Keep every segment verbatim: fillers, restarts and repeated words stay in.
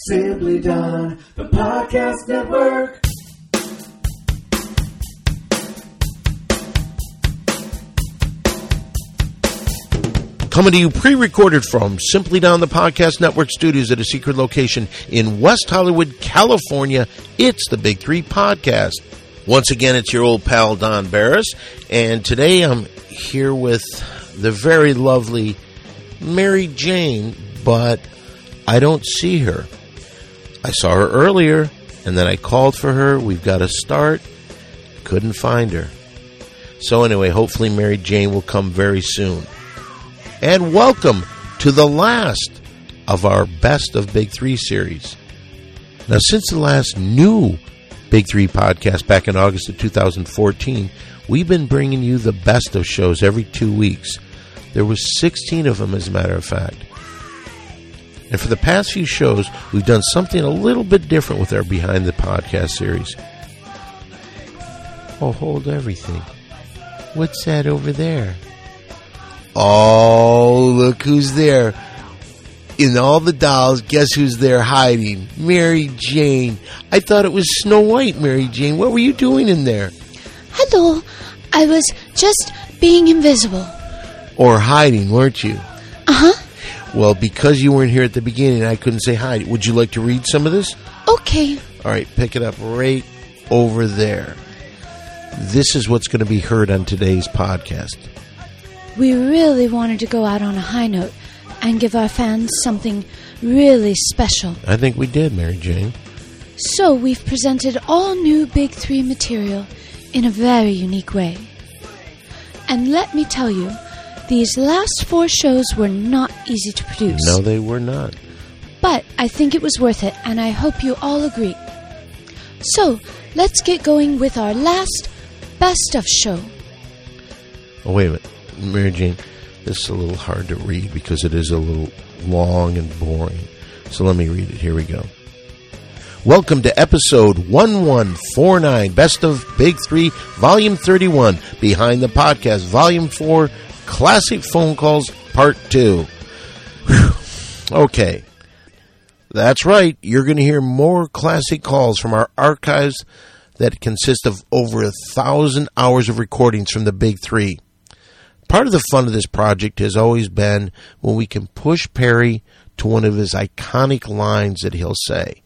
Simply Done, the podcast network. Coming to you pre-recorded from Simply Done, the podcast network studios at a secret location in West Hollywood, California. It's the Big Three Podcast. Once again, it's your old pal, Don Barris, and today I'm here with the very lovely Mary Jane, but I don't see her. I saw her earlier, and then I called for her. We've got to start. Couldn't find her. So anyway, hopefully Mary Jane will come very soon. And welcome to the last of our Best of Big Three series. Now, since the last new Big Three podcast back in August of two thousand fourteen, we've been bringing you the best of shows every two weeks. There was sixteen of them, as a matter of fact. And for the past few shows, we've done something a little bit different with our Behind the Podcast series. Oh, hold everything. What's that over there? Oh, look who's there. In all the dolls, guess who's there hiding? Mary Jane. I thought it was Snow White, Mary Jane. What were you doing in there? Hello. I was just being invisible. Or hiding, weren't you? Uh-huh. Well, because you weren't here at the beginning, I couldn't say hi. Would you like to read some of this? Okay. All right, pick it up right over there. This is what's going to be heard on today's podcast. We really wanted to go out on a high note and give our fans something really special. I think we did, Mary Jane. So we've presented all new Big Three material in a very unique way. And let me tell you, these last four shows were not easy to produce. No, they were not. But I think it was worth it, and I hope you all agree. So, let's get going with our last Best of show. Oh, wait a minute. Mary Jane, this is a little hard to read because it is a little long and boring. So let me read it. Here we go. Welcome to episode eleven forty-nine, Best of Big Three, Volume thirty-one, Behind the Podcast, Volume four, Classic Phone Calls, Part two. Whew. Okay. That's right. You're going to hear more classic calls from our archives that consist of over a thousand hours of recordings from the Big Three. Part of the fun of this project has always been when we can push Perry to one of his iconic lines that he'll say.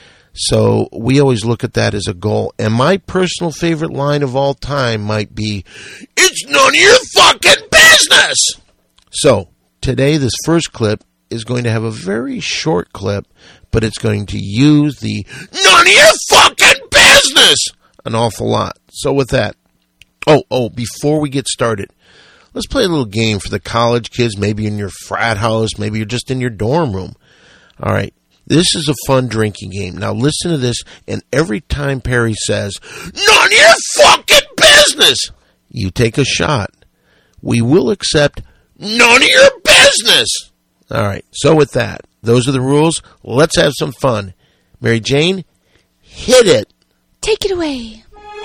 So we always look at that as a goal. And my personal favorite line of all time might be, "It's none of your fucking business!" So today, this first clip is going to have a very short clip, but it's going to use the "none of your fucking business" an awful lot. So with that, oh, oh, before we get started, let's play a little game for the college kids, maybe in your frat house, maybe you're just in your dorm room. All right, this is a fun drinking game. Now listen to this, and every time Perry says, "none of your fucking business," you take a shot. We will accept none of your business. All right, so with that, those are the rules. Let's have some fun. Mary Jane, hit it. Take it away.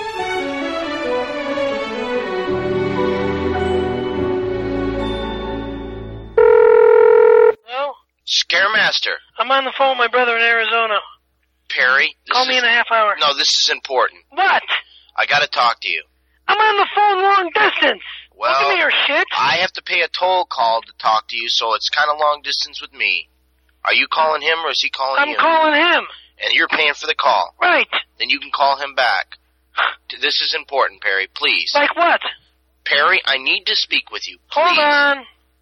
Scaremaster. I'm on the phone with my brother in Arizona. Perry? Call me is, in a half hour. No, this is important. What? I gotta talk to you. I'm on the phone long distance. Well, Don't give me your shit. I have to pay a toll call to talk to you, so it's kind of long distance with me. Are you calling him, or is he calling I'm you? I'm calling him. And you're paying for the call. Right. Then you can call him back. This is important, Perry, please. Like what? Perry, I need to speak with you, please. Hold on.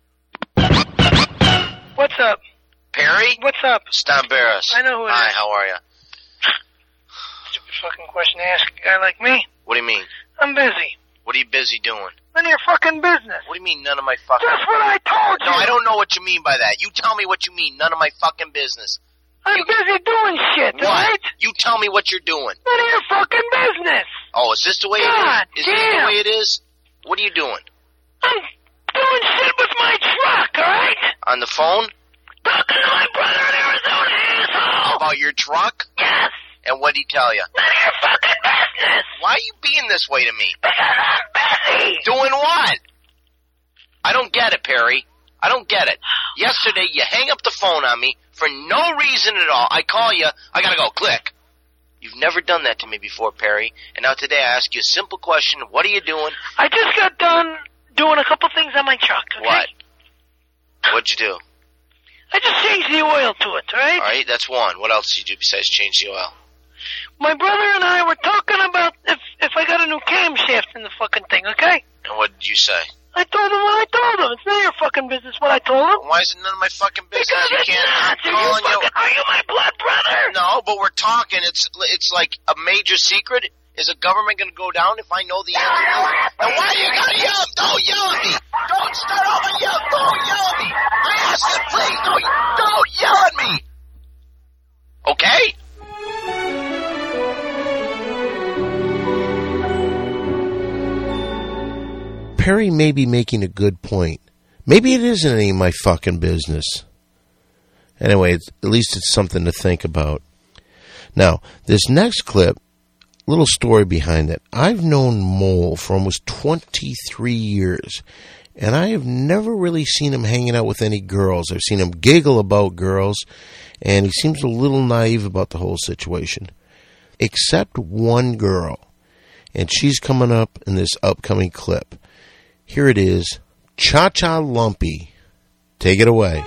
What's up? Perry? What's up? Stan Barris. I know who it Hi, is. how are you? Stupid fucking question to ask a guy like me. What do you mean? I'm busy. What are you busy doing? None of your fucking business. What do you mean, none of my fucking... That's what I told you. No, I don't know what you mean by that. You tell me what you mean, none of my fucking business. I'm you... busy doing shit, what? right? You tell me what you're doing. None of your fucking business. Oh, is this the way God it is? Is damn. this the way it is? What are you doing? I'm doing shit with my truck, alright? On the phone? Talking to my brother in Arizona, asshole! About your truck? Yes! And what'd he tell you? None of your fucking business! Why are you being this way to me? Because I'm busy! Doing what? I don't get it, Perry. I don't get it. Yesterday, you hang up the phone on me for no reason at all. I call you, I gotta go, click. You've never done that to me before, Perry. And now today I ask you a simple question. What are you doing? I just got done doing a couple things on my truck, okay? What? What'd you do? I just changed the oil to it, all right? All right, that's one. What else did you do besides change the oil? My brother and I were talking about if if I got a new camshaft in the fucking thing, okay? And what did you say? I told him what I told him. It's none of your fucking business what I told him. Why is it none of my fucking business? Because you it's can't. not. I'm You calling you. fucking, are you my blood brother? No, but we're talking. It's it's like a major secret. Is the government going to go down if I know the answer? And why you got to yell? Don't yell at me. Don't start over yell. Don't yell at me. I asked you, please. Don't, don't yell at me. Okay? Perry may be making a good point. Maybe it isn't any of my fucking business. Anyway, it's, at least it's something to think about. Now, this next clip, little story behind it. I've known Mole for almost twenty-three years, and I have never really seen him hanging out with any girls. I've seen him giggle about girls, and he seems a little naive about the whole situation. Except one girl, and she's coming up in this upcoming clip. Here it is, Cha-Cha Lumpy. Take it away.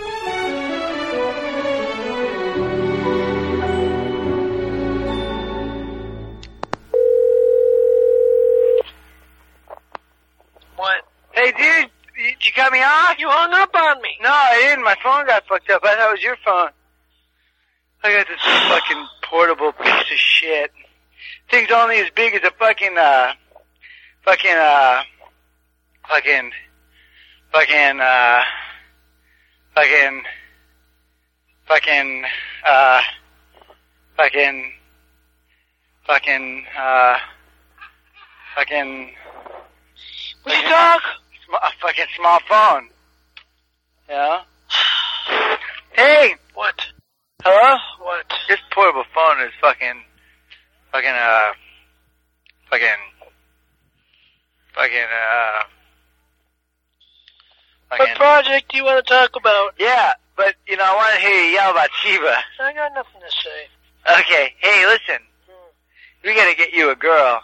What? Hey, dude, did you cut me off? You hung up on me. No, I didn't. My phone got fucked up. I thought it was your phone. I got this fucking portable piece of shit. Thing's only as big as a fucking, uh, fucking, uh, fucking, fucking, uh, fucking, fucking, uh, fucking, fucking, uh, fucking, Will you talk? Sm- a fucking small phone. Yeah? Hey! What? Hello? What? This portable phone is fucking, fucking, uh, fucking, fucking, uh, fucking. What project do you want to talk about? Yeah, but, you know, I want to hear you yell about Sheba. I got nothing to say. Okay, hey, listen. We gotta get you a girl.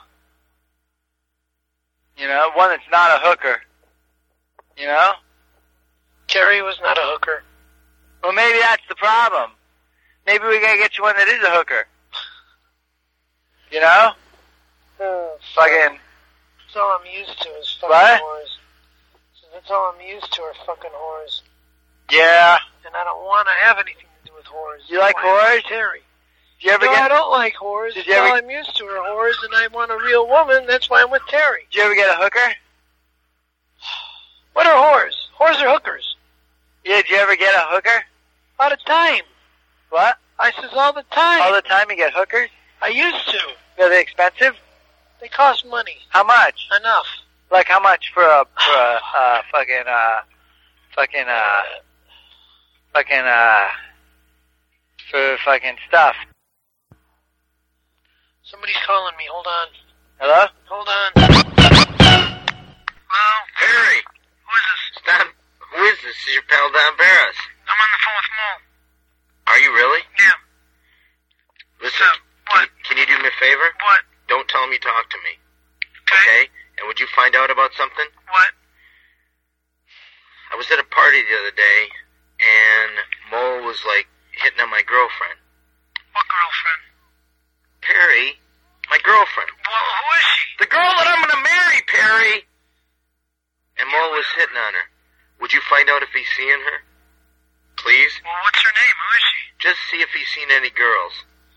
You know, one that's not a hooker. You know? Terry was not a hooker. Well, maybe that's the problem. Maybe we gotta get you one that is a hooker. You know? Oh, Fucking. That's all I'm used to is fucking What? whores. So that's all I'm used to are fucking whores. Yeah. And I don't want to have anything to do with whores. You like I want whores? Terry. Did you ever no, get? I don't like whores. Did you all ever- I'm used to are whores, and I want a real woman. That's why I'm with Terry. Did you ever get a hooker? What are whores? Whores are hookers. Yeah. Did you ever get a hooker? All the time. What? I says all the time. All the time you get hookers? I used to. Are they expensive? They cost money. How much? Enough. Like how much for a for a uh, fucking uh fucking uh fucking uh for fucking stuff? Somebody's calling me. Hold on. Hello? Hold on. Hello? Perry. Who is this? It's Don. Who is this? This is your pal Don Barris. I'm on the phone with Mo. Are you really? Yeah. Listen, So, can, what? you, can you do me a favor? What? Don't tell him you talked to me. Okay? And would you find out about something? What? I was at a party the other day, and Mo was, like, hitting on my girlfriend. What girlfriend? Perry, my girlfriend. Well, who is she? The girl that I'm gonna marry, Perry! And Mo was hitting on her. Would you find out if he's seeing her? Please? Well, what's her name? Who is she? Just see if he's seen any girls.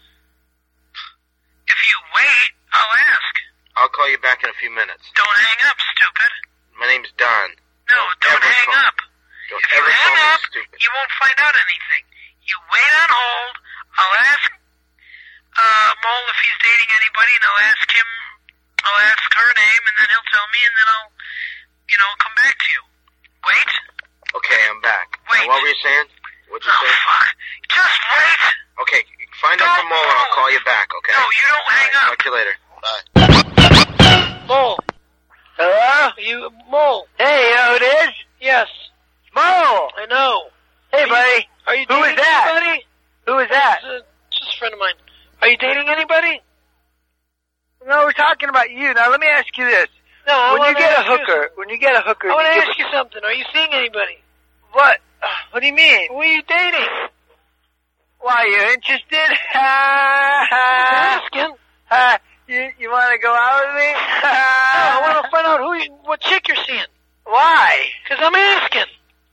If you wait, I'll ask. I'll call you back in a few minutes. Don't hang up, stupid. My name's Don. No, don't, ever hang call- up. Don't If you ever call hang me up, stupid. you won't find out anything. You wait on hold. I'll ask uh, Mole if he's dating anybody, and I'll ask him, I'll ask her name, and then he'll tell me, and then I'll, you know, come back to you. Wait. Okay, I'm back. Wait. Now, what were you saying? What'd you Oh, say? fuck. Just wait. Okay, find out from Mo and I'll call you back, okay? No, you don't hang All right, up. talk to you later. Bye. Mole. Hello? You, Mole. Hey, you know who it is? Yes. Mo! I know. Hey, Are you- buddy. Are you Who dating is that? anybody? Who is that? It's, uh, just a friend of mine. Are you dating anybody? No, we're talking about you. Now, let me ask you this. No, I When you want to get a ask you hooker, when you get a hooker, I want you to give ask you something. Are you seeing anybody? what? Uh, What do you mean? Who are you dating? Why, you interested? I'm Ha asking. ha. You, you want to go out with me? No, I want to find out who, you, what chick you're seeing. Why? Because I'm asking.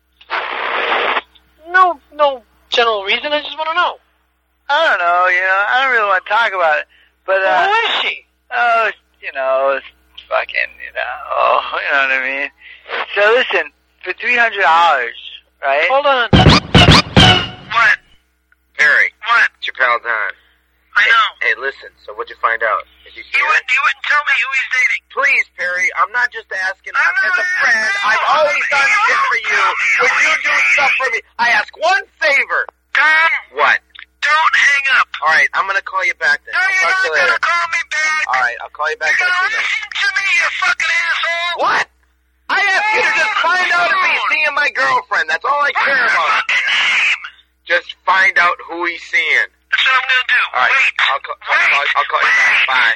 No, no general reason. I just want to know. I don't know, you know, I don't really want to talk about it. But, uh, Who is she? oh, you know, it's fucking, you know, oh, you know what I mean? So listen, for three hundred dollars, right? Hold on. What? Perry. What? It's your pal Don. I know. Hey, listen, so what'd you find out? Did you see You it? wouldn't, you wouldn't tell me who he's dating. Please, Perry, I'm not just asking. I'm I'm as a not friend. asking. I've always done shit for you. Would you do stuff for me? I ask one favor. Don, What? don't hang up. All right, I'm gonna call you back then. No, I'll you're talk to not you going later. to call me back. All right, I'll call you back in You're a going few to minutes. listen to me, you fucking asshole. What? I asked you to just find out if he's seeing my girlfriend. That's all I care What's about. his fucking name? Just find out who he's seeing. That's what I'm going to do. All right, Wait. I'll, call, I'll, Wait. call, I'll call you back. Bye.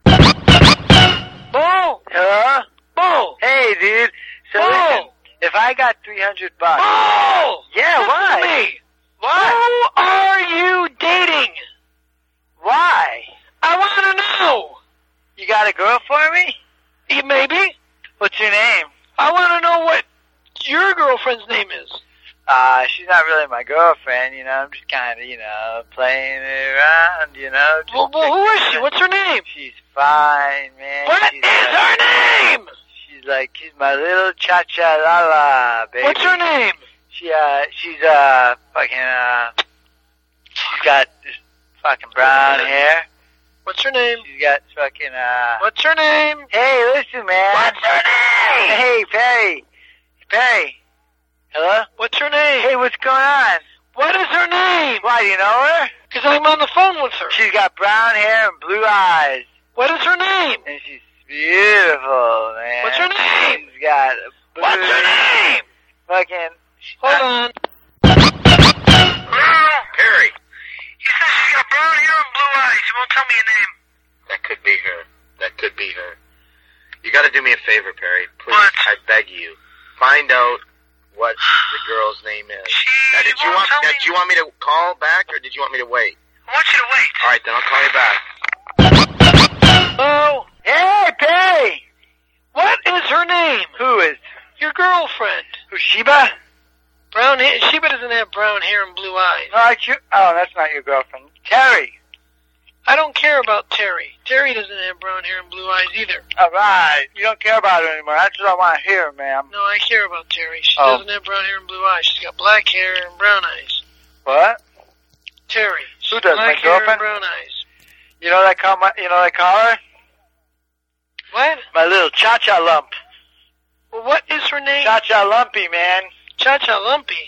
Bo! Hello? Bo! Hey, dude. So Bo! listen, if I got three hundred bucks. Bo! Yeah, Listen why? to me. Why? Who are you dating? Why? I want to know. You got a girl for me? You maybe? What's your name? I want to know what your girlfriend's name is. Uh, she's not really my girlfriend, you know, I'm just kind of, you know, playing around, you know. Just Well, well, who is she? checking- What's her name? She's fine, man. What she's is her name? She's like, she's my little cha-cha-la-la, baby. What's her name? She, uh, she's, uh, fucking, uh, she's got this fucking brown hair. What's her name? She's got fucking, uh... What's her name? Hey, listen, man. What's her name? Hey, Perry. Perry. Hello? What's her name? Hey, what's going on? What is her name? Why, do you know her? Because I'm on the phone with her. She's got brown hair and blue eyes. What is her name? And she's beautiful, man. What's her name? She's got a blue... What's her name? Fucking... Hold on. Perry. He says she's got brown hair and blue eyes. He won't tell me a name. That could be her. That could be her. You gotta do me a favor, Perry. Please, What? I beg you. Find out what the girl's name is. She Now, did you won't want tell now, me. did you want me to call back, or did you want me to wait? I want you to wait. All right, then I'll call you back. Oh, Hey, Perry! what is her name? Who is? Your girlfriend. Who's Sheba? Brown hair. Sheba doesn't have brown hair and blue eyes. No, that's your... Oh, that's not your girlfriend. Terry. I don't care about Terry. Terry doesn't have brown hair and blue eyes either. All right. You don't care about her anymore. That's what I want to hear, ma'am. No, I care about Terry. She Oh. doesn't have brown hair and blue eyes. She's got black hair and brown eyes. What? Terry. Who does, Black my hair and girlfriend? brown eyes. You know what I call my... You know what I call her? What? My little cha-cha lump. Well, what is her name? Cha-cha lumpy, man. Cha-Cha Lumpy.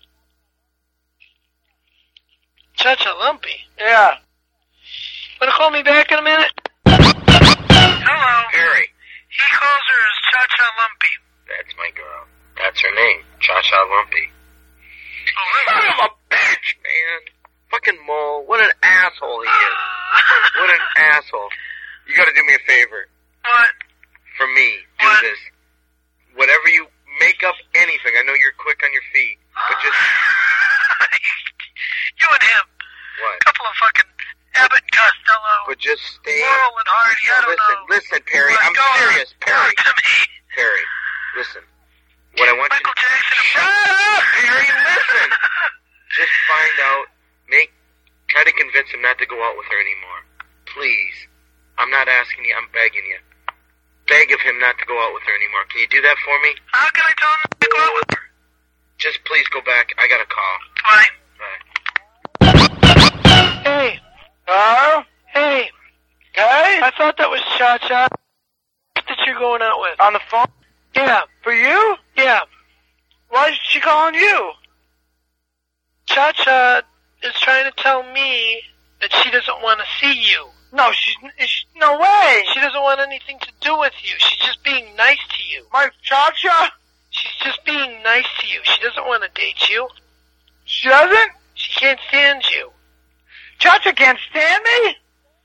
Cha-Cha Lumpy. Yeah. Want to call me back in a minute? Hello. Perry. He calls her as Cha-Cha Lumpy. That's my girl. That's her name. Cha-Cha Lumpy. Oh, Son of a bitch, man. Fucking mole. What an asshole he is. What an asshole. You gotta do me a favor. What? For me. Do What? this. Whatever you make up anything. I know you're quick on your feet. But just... You and him. What? Couple of fucking Abbott and Costello. But just stay... Laurel and Hardy. I No, don't listen, know. listen, Perry. What? I'm Go on. serious. Perry. Talk to me. Perry. Listen. What I want you Michael to... Jackson. Shut up, Perry. Listen. Just find out. Make... Try to convince him not to go out with her anymore. Please. I'm not asking you. I'm begging you. Beg of him not to go out with her anymore. Can you do that for me? How can I tell him to go out with her? Just please go back. I got a call. Why? Bye. Hey. Hello? Hey. Hey? I thought that was Cha-Cha that you're going out with. On the phone? Yeah. For you? Yeah. Why is she calling you? Cha-Cha is trying to tell me that she doesn't want to see you. No, she's... she's no way! She doesn't want anything to do with you. She's just being nice to you. My cha-cha? She's just being nice to you. She doesn't want to date you. She doesn't? She can't stand you. Cha-Cha can't stand me?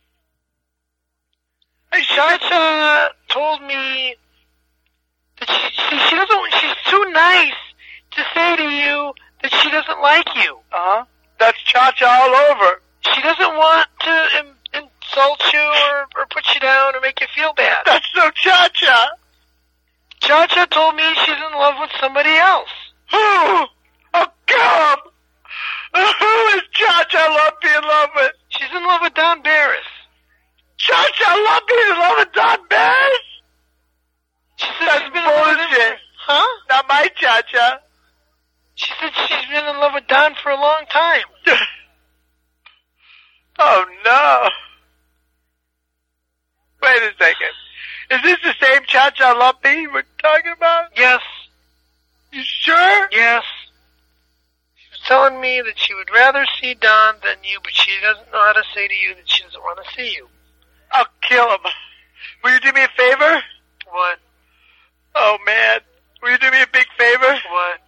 Cha-Cha told me that she, she, she doesn't, she's too nice to say to you that she doesn't like you. Uh-huh. That's Cha-Cha all over. She doesn't want to in, insult you or, or put you down or make you feel bad. That's so Cha-Cha. Cha-Cha told me she's in love with somebody else. Who? Oh, God. Who is Cha-Cha Lumpy in love with? She's in love with Don Barris. Cha-Cha Lumpy's in love with Don Barris? She said That's she's been in love with him. bullshit. Huh? Not my Cha-Cha. She said she's been in love with Don for a long time. Oh, no. Wait a second. Is this the same Cha-Cha Lumpy we're talking about? Yes. You sure? Yes. She was telling me that she would rather see Don than you, but she doesn't know how to say to you that she doesn't want to see you. I'll kill him. Will you do me a favor? What? Oh, man. Will you do me a big favor? What?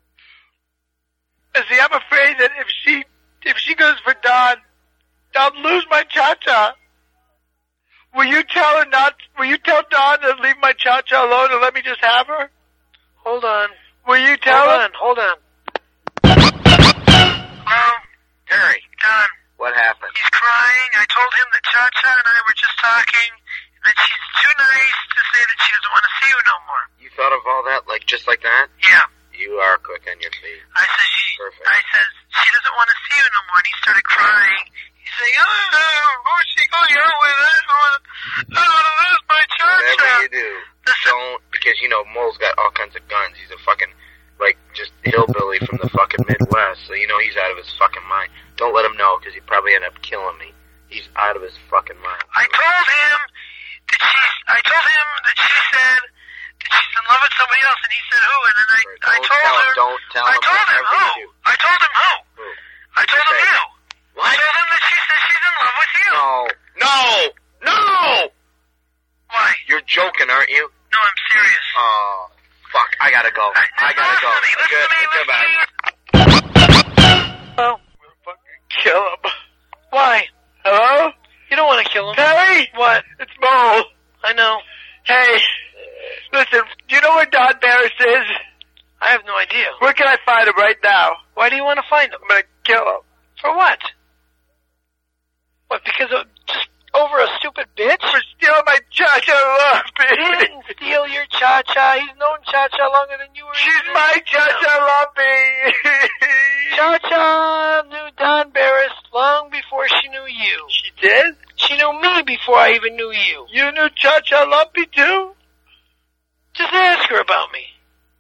See, I'm afraid that if she if she goes for Don, I'll lose my Cha-Cha. Will you tell her not? Will you tell Don to leave my Cha-Cha alone and let me just have her? Hold on. Will you tell Hold her? on. Hold on. Hello? Harry, Don. what happened? He's crying. I told him that Cha-Cha and I were just talking, and that she's too nice to say that she doesn't want to see you no more. You thought of all that, like just like that? Yeah. You are quick on your feet. I said she. Perfect. I said she doesn't want to see you no more, and he started crying. He's saying, "Oh no, who's she going out with? I don't want to. I don't want to lose my Cha-Cha." Whatever you do, Listen. don't, because you know Mole's got all kinds of guns. He's a fucking like just hillbilly from the fucking Midwest, so you know he's out of his fucking mind. Don't let him know, because he'd probably end up killing me. He's out of his fucking mind. I told him that she. I told him that she said that she's in love with somebody else, and he said who? And then I, Don't I told tell her. him. Don't tell I him. told him whatever who. you do. I told him who. Who? I told him say? you. What? I told him that she says she's in love with you. No. No. No. Why? You're joking, aren't you? No, I'm serious. Oh, fuck. I gotta go. I, I gotta listen go. to me. Listen Good. to me. Listen Goodbye. to me. Oh. We'll fucking kill him. Why? Hello? You don't want to kill him. Terry? What? It's Mole. I know. Hey, listen, do you know where Don Barris is? I have no idea. Where can I find him right now? Why do you want to find him? I'm gonna kill him. For what? What, because of just over a stupid bitch? For stealing my Cha-Cha Lumpy. He didn't steal your Cha-Cha. He's known Cha-Cha longer than you were. She's my Cha-Cha Lumpy. Cha-Cha knew Don Barris long before she knew you. She did? She knew me before I even knew you. You knew Cha-Cha Lumpy too? Just ask her about me.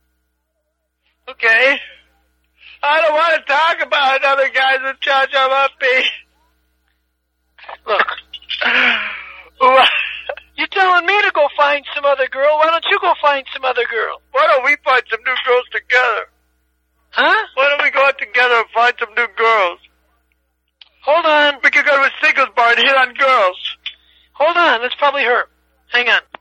Okay. I don't want to talk about other guys with Cha-Cha Lumpy. Look, What? you're telling me to go find some other girl. Why don't you go find some other girl? Why don't we find some new girls together? Huh? Why don't we go out together and find some new girls? Hold on. We could go to a singles bar and hit on girls. Hold on. That's probably her. Hang on.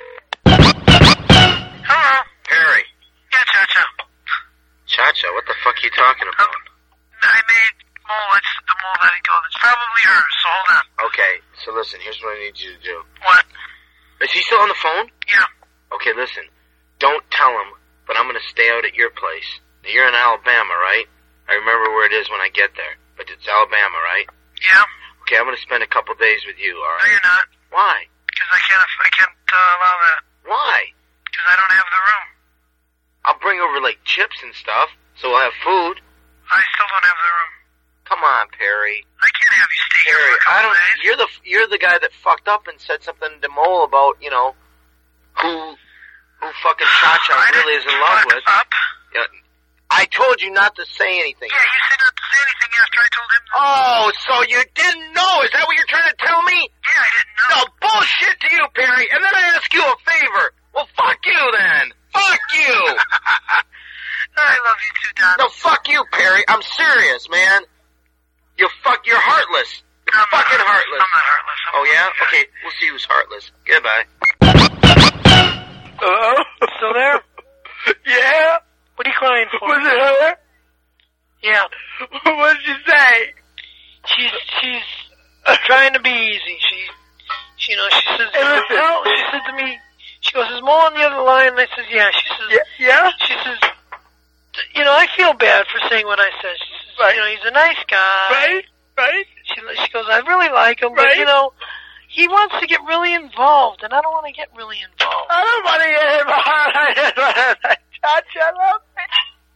Hello. Harry. Yeah, Cha-Cha. Cha-Cha, what the fuck are you talking about? I made Mole. It's the Mole that I told. It's probably her, so hold on. Okay, so listen, here's what I need you to do. What? Is he still on the phone? Yeah. Okay, listen. Don't tell him, but I'm gonna stay out at your place. Now, you're in Alabama, right? I remember where it is when I get there. But it's Alabama, right? Yeah. Okay, I'm gonna spend a couple days with you, No, alright? you're not. Why? Because I can't. I can't uh, allow that. Why? Because I don't have the room. I'll bring over, like, chips and stuff, so we'll have food. I still don't have the room. Come on, Perry. I can't have you stay here Perry, for a couple I don't, days. you're the, you're the guy that fucked up and said something to Mole about, you know, who, who fucking Cha-Cha I really is didn't in love fuck with. Up. Yeah, I told you not to say anything. Yeah, you said not to say anything after I told him. That. Oh, so you didn't know? Is that what you're trying to tell me? Yeah, I didn't know. No, bullshit to you, Perry. And then I ask you a favor. Well, fuck you then. Fuck you. I love you too, Don. No, fuck you, Perry. I'm serious, man. You fuck, you're heartless. You're I'm fucking not, heartless. I'm not heartless. I'm Oh, yeah? a guy. Okay, we'll see who's heartless. Goodbye. Hello? Still there? Yeah? What are you crying for? Was it her? Yeah. What did she say? She's she's trying to be easy. She, she you know, she says, Hey, listen. no, she said to me, she goes, is Mo on the other line? And I says, yeah. She says, Yeah? yeah? she says, you know, I feel bad for saying what I said. She says, Right. you know, he's a nice guy. Right? Right? She, she goes, I really like him, but, Right. you know, he wants to get really involved, and I don't want to get really involved. I don't want to get involved. I just want to cha-cha love me.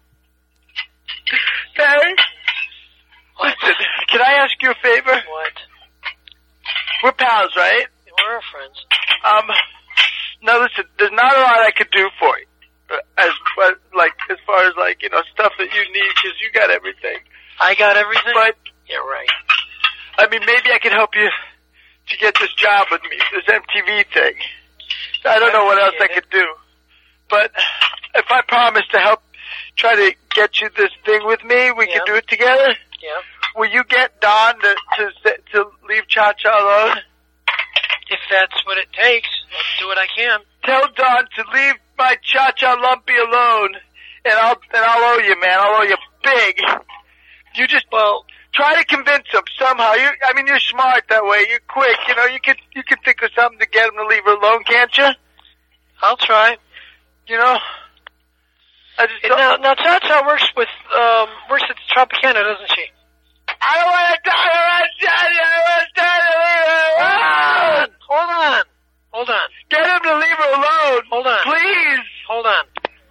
Okay? What? Listen, can I ask you a favor? What? We're pals, right? We're friends. Um, now listen, there's not a lot I could do for you. Uh, As, but, like, as far as, like, you know, stuff that you need, because you got everything. I got everything? But, yeah, right. I mean, maybe I can help you to get this job with me, this M T V thing. I don't know what else I could do. But if I promise to help try to get you this thing with me, we Yeah. can do it together. Yeah. Will you get Don to, to, to leave Cha-Cha alone? If that's what it takes, I'll do what I can. Tell Don to leave my Cha-Cha Lumpy alone, and I'll and I'll owe you, man. I'll owe you big. You just Well, try to convince him somehow. You, I mean, you're smart that way. You're quick. You know, you could you could think of something to get him to leave her alone, can't you? I'll try. You know. I just And don't, now, now Cha-Cha works with, um, works at Tropicana, doesn't she? I don't want to die. I want to die. I want to die. to leave her alone. Hold on. Hold on. Get him to leave her alone. Hold on. Please. Hold on.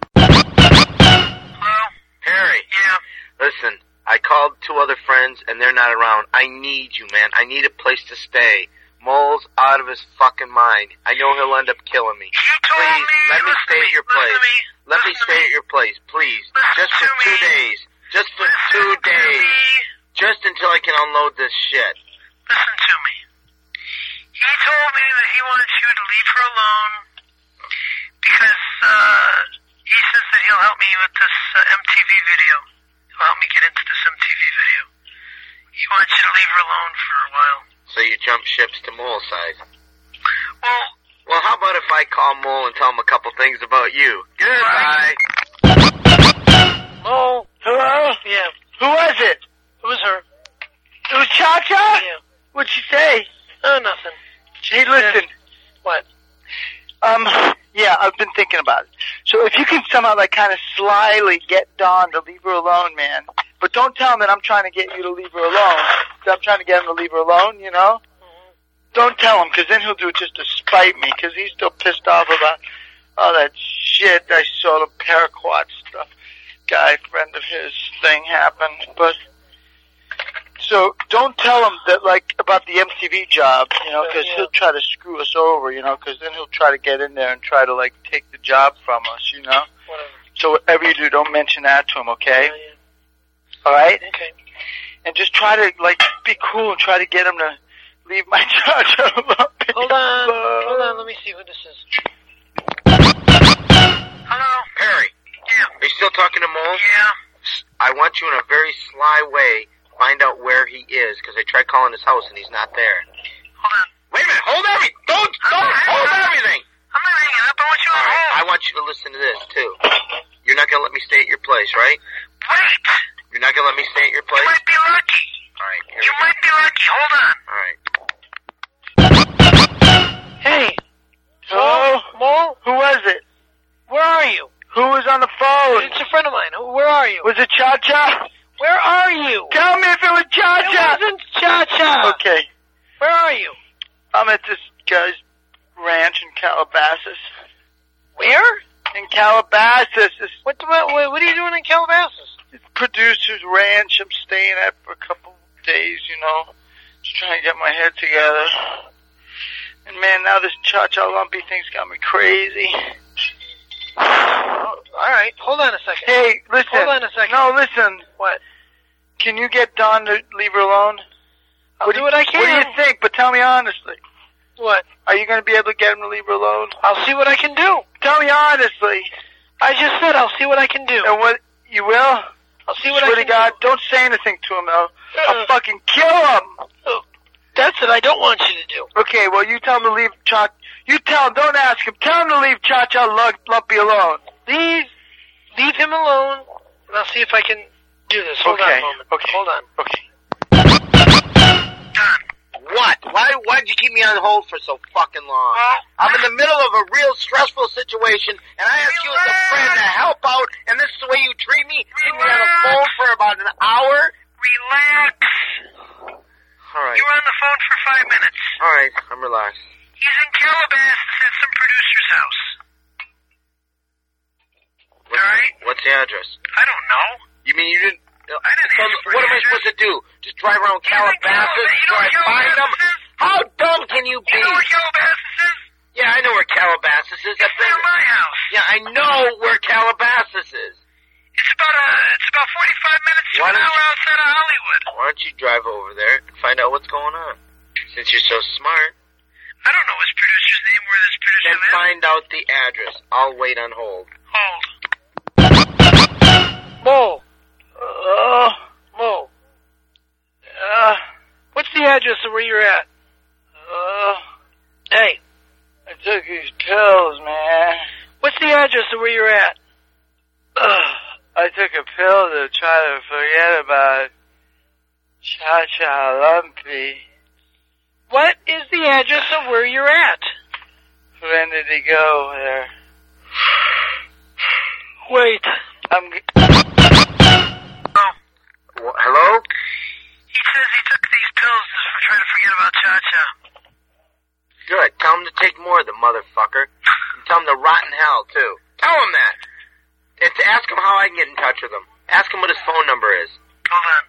Hello? Harry. Yeah. Listen, I called two other friends and they're not around. I need you, man. I need a place to stay. Mole's out of his fucking mind. I know he'll end up killing me. He told Please, me, let me listen stay to at your listen place. To me, Let me listen to stay at your place, please. Listen Just for to two me. days. Just for Listen two to days. me. Just until I can unload this shit. Listen to me. He told me that he wants you to leave her alone because uh, he says that he'll help me with this uh, M T V video. He'll help me get into this M T V video. He wants you to leave her alone for a while. So you jump ships to Mole's side. Well, Well, how about if I call Mole and tell him a couple things about you? Goodbye. Mo. Hello. Yeah. Who was it? It was her. It was Cha-Cha. Yeah. What'd she say? Oh, nothing. Hey, listen. What? Um, yeah, I've been thinking about it. So if you can somehow, like, kind of slyly get Don to leave her alone, man. But don't tell him that I'm trying to get you to leave her alone. That I'm trying to get him to leave her alone, you know? Mm-hmm. Don't tell him, because then he'll do it just to spite me, because he's still pissed off about all that shit I saw the paraquat stuff. Guy, friend of his, thing happened. But, so don't tell him that, like, about the M T V job, you know, because Yeah. he'll try to screw us over, you know, because then he'll try to get in there and try to, like, take the job from us, you know? Whatever. So whatever you do, don't mention that to him, okay? Yeah, yeah. All right? Okay. And just try to, like, be cool and try to get him to leave my Cha-Cha alone. Hold on. Hold on. Let me see who this is. Hello? Harry. Yeah. Are you still talking to Mole? Yeah. I want you in a very sly way find out where he is, because I tried calling his house and he's not there. Hold on. Wait a minute. Hold everything. Don't, don't hold everything. I'm not hanging up. I want you All on right. I hold. want you to listen to this, too. You're not going to let me stay at your place, right? Wait. You're not going to let me stay at your place? You might be lucky. All right. Here You we go. might be lucky. Hold on. All right. Hey. Hello? Mo? Who was it? Where are you? Who was on the phone? It's a friend of mine. Who- Where are you? Was it Cha-Cha? Where are you? Tell me if it was It Cha-Cha. wasn't Cha-Cha. Okay. Where are you? I'm at this guy's ranch in Calabasas. Where? In Calabasas. This What, what, what are you doing in Calabasas? producer's ranch I'm staying at for a couple of days, you know. Just trying to get my head together. And man, now this Cha-Cha Lumpy thing's got me crazy. Oh, all right. Hold on a second. Hey, listen. Hold on a second. No, listen. What? Can you get Don to leave her alone? I'll what do you- what I can. What do you think? But tell me honestly. What? Are you going to be able to get him to leave her alone? I'll see what I can do. Tell me honestly. I just said I'll see what I can do. And what, you will? I'll see what Swear I to can God, do. don't say anything to him, though. Uh-uh. I'll fucking kill him. Oh, that's what I don't want you to do. Okay, well, you tell him to leave Cha... You tell him, don't ask him. Tell him to leave Cha-Cha Lumpy alone. Leave, leave him alone, and I'll see if I can do this. Hold Okay, on a moment. okay. Hold on. Okay. Don. What? Why? Why'd you keep me on hold for so fucking long? Uh, I'm in the middle of a real stressful situation, and I ask you as a friend to help out, and this is the way you treat me? Keep me on the phone for about an hour? Relax. All right. You were on the phone for five minutes. All right, I'm relaxed. He's in Calabasas at some producer's house. What's, All right. What's the address? I don't know. You mean you didn't... I didn't So, ask for what am I the supposed to do? Just drive around He's in Calabasas Calabasas. You know till I where find them? Calabasas is? How dumb can you be? You know where Calabasas is? Yeah, I know where Calabasas is. It's I've been... near my house. Yeah, I know where Calabasas is. It's about a, it's about forty-five minutes to Why an don't hour you- outside of Hollywood. Why don't you drive over there and find out what's going on? Since you're so smart, I don't know his producer's name, where this producer then lives. find out the address. I'll wait on hold. Hold. Mo. Oh, Mo. uh, What's the address of where you're at? uh, Hey. I took these pills, man. What's the address of where you're at? Ugh, I took a pill to try to forget about Cha-Cha Lumpy. What is the address of where you're at? When did he go there? Wait. I'm... G- Oh. Wh- Hello? He says he took these pills just for trying to forget about Cha-Cha. Good. Tell him to take more, the motherfucker. And tell him to rot in hell, too. Tell him that. And to ask him how I can get in touch with him. Ask him what his phone number is. Hold on.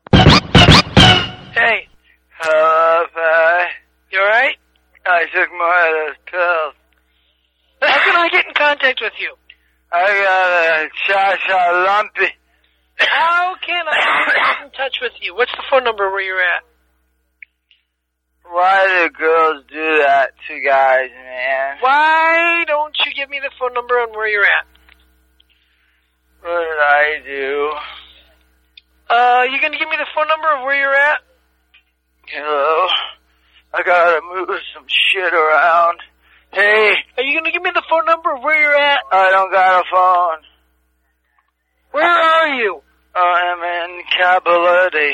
Hey. Hello, Pi. You alright? I took more of those pills. How can I get in contact with you? I got a Cha-Cha Lumpy. How can I get in touch with you? What's the phone number where you're at? Why do girls do that to guys, man? Why don't you give me the phone number on where you're at? What did I do? Uh, you gonna give me the phone number of where you're at? Hello? I gotta move some shit around. Hey, Are you gonna give me the phone number of where you're at? I don't got a phone. Where are you? I'm in Caballetti.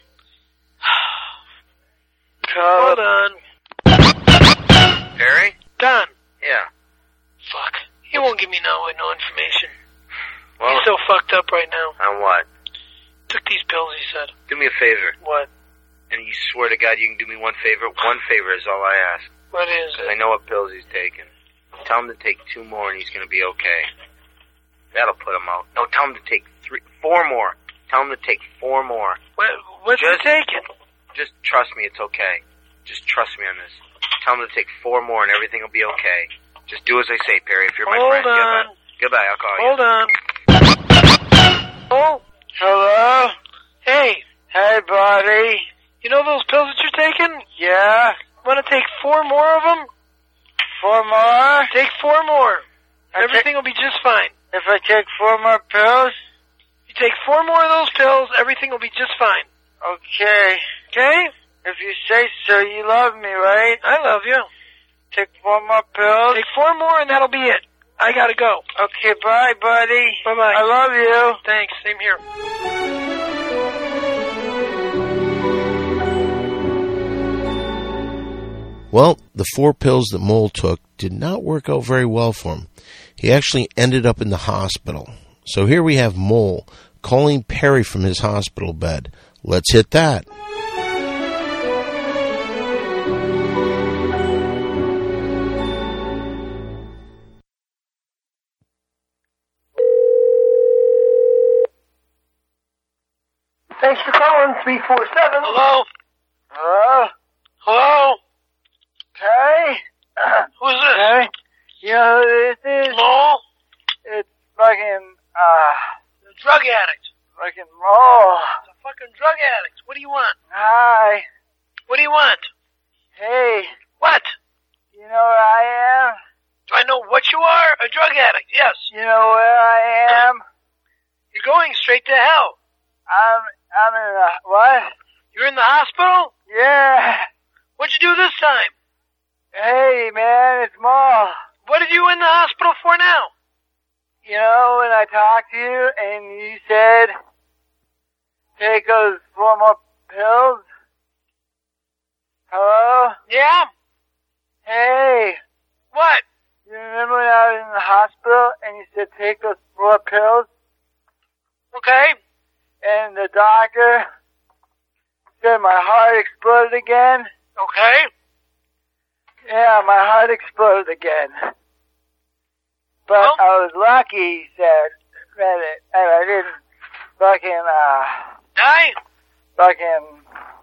Hold on. Perry? Don. Yeah. Fuck. He won't give me no, no information. Well, He's so fucked up right now. on what? Took these pills, he said. Do me a favor. What? And you swear to God you can do me one favor? One favor is all I ask. What is Because I it? know what pills he's taking. Tell him to take two more and he's going to be okay. That'll put him out. No, tell him to take three, four more. Tell him to take four more. What, what's he Just- taking? Just trust me, it's okay. Just trust me on this. Tell him to take four more and everything will be okay. Just do as I say, Perry, if you're my Hold friend. on. Goodbye. Goodbye, I'll call Hold you. on. Oh, Hello? hey. Hey, buddy. You know those pills that you're taking? Yeah? Want to take four more of them? Four more? Take four more. I Everything will be just fine. If I take four more pills? You take four more of those pills, everything will be just fine. Okay. Okay? If you say so, you love me, right? I love you. Take four more pills? Take four more and that'll be it. I gotta go. Okay, bye, buddy. Bye-bye. I love you. Thanks. Same here. Well, the four pills that Mole took did not work out very well for him. He actually ended up in the hospital. So here we have Mole calling Perry from his hospital bed. Let's hit that. Thanks for calling three four seven. Hello? Hello? Hello? Hey? Who's this? Hey? You know who this is? Mo? It's fucking, uh, The drug addict. fucking Mo. The fucking drug addict. What do you want? Hi. What do you want? Hey. What? You know where I am? Do I know what you are? A drug addict. Yes. You know where I am? You're going straight to hell. I'm, I'm in the, what? You're in the hospital? Yeah. What'd you do this time? Hey, man, it's Mo. What are you in the hospital for now? You know, when I talked to you and you said take those four more pills? Hello? Yeah? Hey, What? you remember when I was in the hospital and you said take those four pills? Okay. And the doctor said my heart exploded again? Okay. Yeah, my heart exploded again. But Well- I was lucky, he said, that it, and I didn't fucking, uh, Die? fucking,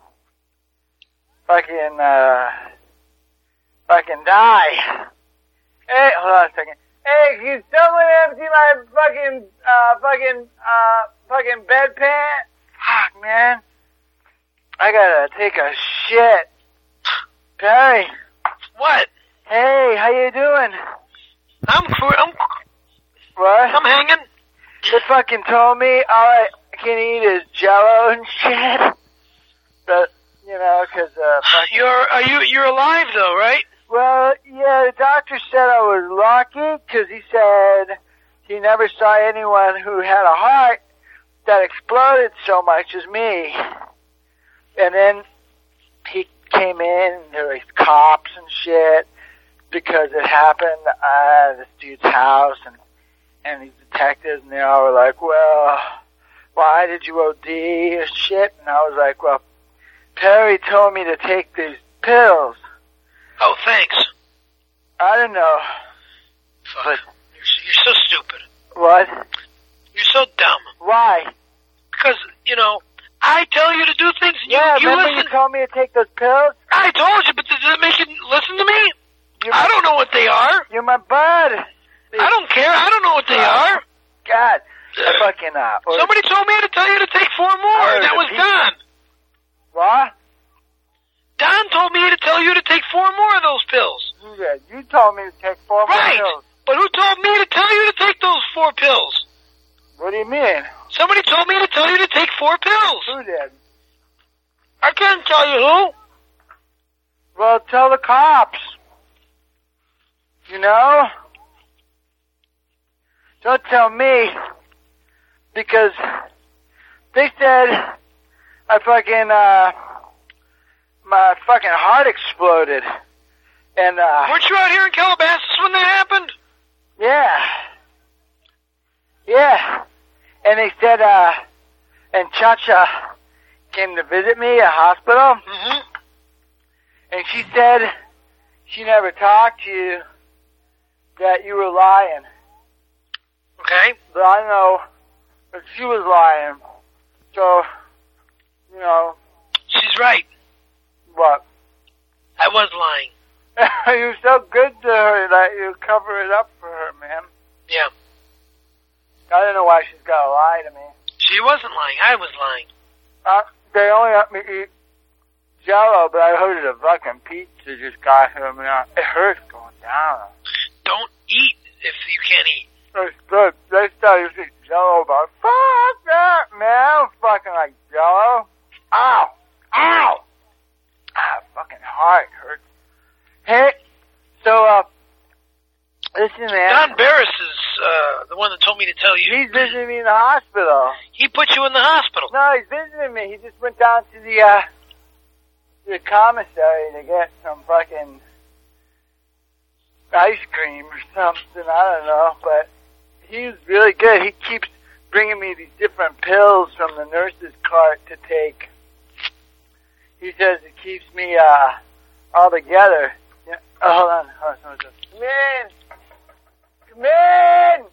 fucking, uh, fucking die. Hey, hold on a second. Hey, can someone empty my fucking, uh, fucking, uh, fucking bedpan? Fuck, man. I gotta take a shit. Perry. What? Hey, how you doing? I'm I'm What? I'm hanging. They fucking told me all I can eat is Jello and shit. But you know, 'cause uh, fucking. You're are you you're alive though, right? Well, yeah, the doctor said I was lucky 'cause he said he never saw anyone who had a heart that exploded so much as me. And then he came in, and there was cops and shit because it happened at this dude's house, and and these detectives, and they all were like, well, why did you O D or shit? And I was like, well, Perry told me to take these pills. Oh, thanks. I don't know. Fuck. You're, you're so stupid. What? You're so dumb. Why? Because, you know, I tell you to do things and Yeah, you, you remember listen. you told me to take those pills? I told you, but does it make you listen to me? You're, I don't know what they are. You're my bud. I don't care. I don't know what they are. God, I fucking uh. or- Somebody told me to tell you to take four more, Or and that the was people- Don. What? Don told me to tell you to take four more of those pills. Who did? You told me to take four Right. more pills. But who told me to tell you to take those four pills? What do you mean? Somebody told me to tell you to take four pills. Who did? I can't tell you who. Well, tell the cops. You know? Don't tell me. Because they said I fucking, uh, my fucking heart exploded. And, uh, Weren't you out here in Calabasas when that happened? yeah. Yeah. And they said, uh, and Cha-Cha came to visit me at hospital. Mm-hmm. And she said she never talked to you, that you were lying. Okay. But I know that she was lying. So, you know, She's right. what? I was lying. You're so good to her that you cover it up for her, man. Yeah. I don't know why she's got to lie to me. She wasn't lying. I was lying. Uh, they only let me eat Jello, but I heard the fucking pizza just got him. And it hurts going down. Don't eat if you can't eat. It's good. They tell you to eat Jello, but fuck that, man. I don't fucking like Jello. Ow. Ow. Ah, fucking heart hurts. Hey, so, uh, listen, man. Don Barris is uh, the one that told me to tell you. He's visiting me in the hospital. He put you in the hospital. No, he's visiting me. He just went down to the, uh, the commissary to get some fucking ice cream or something. I don't know, but he's really good. He keeps bringing me these different pills from the nurse's cart to take. He says it keeps me, uh, all together. Yeah. Oh, hold on. Hold on. Hold on. Come in. Come in.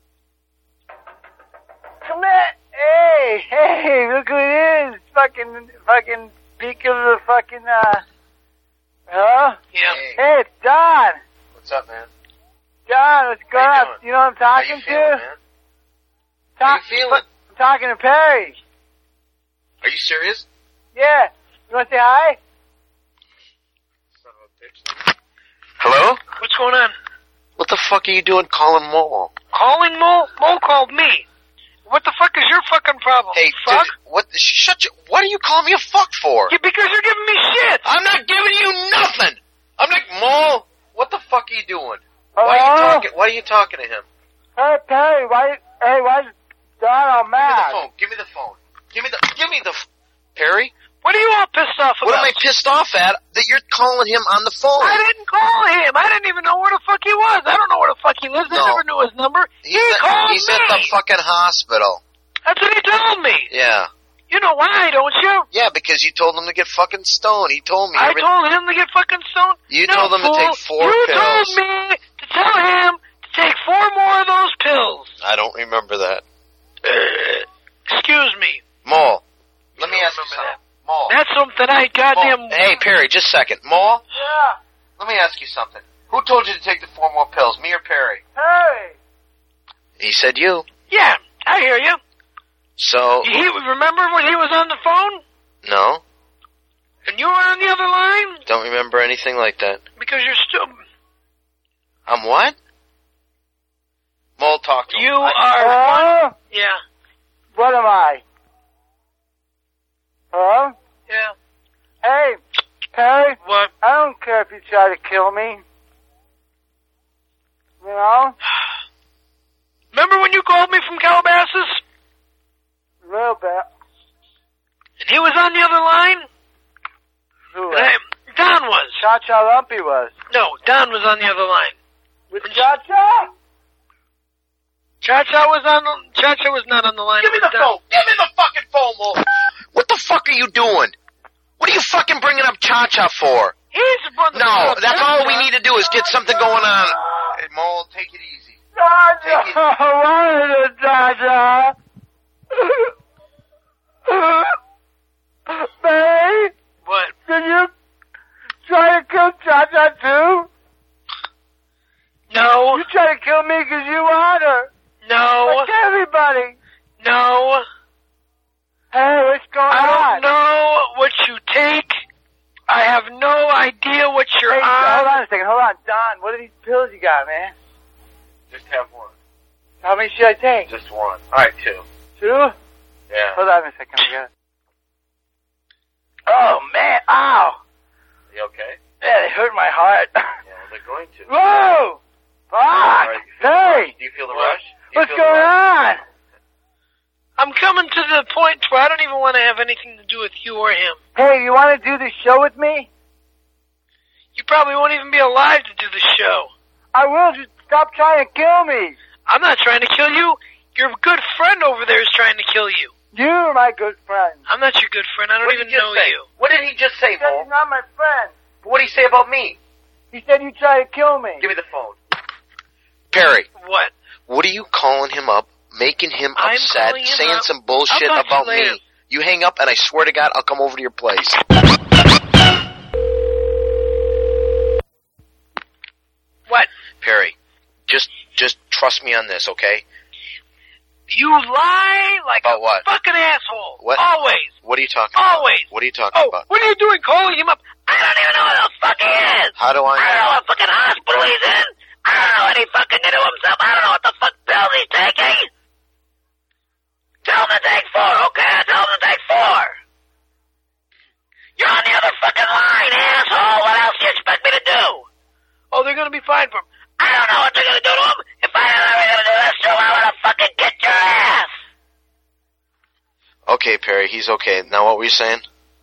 Come in. Hey, hey, look who it is. Fucking, fucking peak of the fucking, uh, huh? Yeah. Hey, Hey, it's Don. what's up, man? John, what's going How you on? doing? You know what I'm How talking you feeling, to? man? How you Talk- feeling? I'm talking to Perry. Are you serious? Yeah. You want to say hi? Son of a bitch. Hello? What's going on? What the fuck are you doing calling Mole? Calling Mo? Mo called me. What the fuck is your fucking problem? Hey, fuck? dude, what? Shut your, what are you calling me a fuck for? Yeah, because you're giving me shit. I'm not giving you nothing. I'm like, Mole, what the fuck are you doing? Hello? Why are you talking? Why are you talking to him? Hey, Perry, why, hey, why's Don all Give me the mad? phone. Give me the phone. Give me the, give me the, Perry. What are you all pissed off about? What am I pissed off at? That you're calling him on the phone. I didn't call him. I didn't even know where the fuck he was. I don't know where the fuck he lives. No. I never knew his number. He He's at, called he's me. at the fucking hospital. That's what he told me. Yeah. You know why, don't you? Yeah, because you told him to get fucking stoned. He told me. I every- told him to get fucking stoned. You no, told him fool. to take four you pills. You told me to tell him to take four more of those pills. I don't remember that. Uh, excuse me. Mole, let me don't ask you remember something. Mole. That's something I goddamn... Mole. Hey, Perry, just a second. Mole? Yeah. Let me ask you something. Who told you to take the four more pills, me or Perry? Hey. He said you. Yeah, I hear you. So... He, remember when he was on the phone? No. And you were on the other line? Don't remember anything like that. Because you're still... I'm what? Mole, talk to him. You I- are... Huh? Yeah, What am I? Huh? yeah. Hey, Perry, What? I don't care if you try to kill me. You know? Remember when you called me from Calabasas? A little bit. And he was on the other line? Who And I, Don was. Cha-Cha Lumpy was. No, Don was on the other line. With Cha-Cha? Cha-Cha was on the... Cha-Cha was not on the line. Give me It was the Don. phone. Give me the fucking phone, Mole. What the fuck are you doing? What are you fucking bringing up Cha-Cha for? He's the one that No, brought up that's all we Cha-Cha. need to do is get something going on. Hey, Mole, take it easy. Cha-Cha! Take it. What is it, Cha-Cha? Perry, What? did you try to kill Cha-Cha too? No. You try to kill me because you want her. No. Like everybody. No. Hey, what's going I on? don't know what you take. I have no idea what you're Hey, hold on. on a second. Hold on. Don, what are these pills you got, man? Just have one. How many should I take? Just one. All right, two. Two? Yeah. Hold on a second. I got it. Oh, man. Ow. You okay? Yeah, they hurt my heart. Yeah, they're going to. Whoa! Fuck! All right, you feel the Hey! rush? Do you feel the rush? Do you What's feel the going rush? on? I'm coming to the point where I don't even want to have anything to do with you or him. Hey, you want to do this show with me? You probably won't even be alive to do the show. I will. Just stop trying to kill me. I'm not trying to kill you. Your good friend over there is trying to kill you. You're my good friend. I'm not your good friend. I don't What even did he just know say? you. What did he just say, He said Mole? he's not my friend. What did he say about me? He said you tried to kill me. Give me the phone. Perry, What? what are you calling him up, making him I'm upset, calling him saying up. some bullshit I'll talk to about you later. me? You hang up, and I swear to God, I'll come over to your place. What? Perry, just just trust me on this, okay? You lie like About a what? fucking asshole. What? Always. What are you talking about? Always. What are you talking Oh, about? what are you doing calling him up? I don't even know where the fuck he is. How do I I don't know know? what fucking hospital he's in. I don't know what he fucking did to himself. I don't know what the fuck pills he's taking. Tell him to take four, okay? Tell him to take four. You're on the other fucking line, asshole. What else do you expect me to do? Oh, they're gonna be fine for him. I don't know what they're gonna do to him. If I know they were gonna do this to him, I would've fucking kicked your ass. Okay, Perry, he's okay. Now, what were you saying?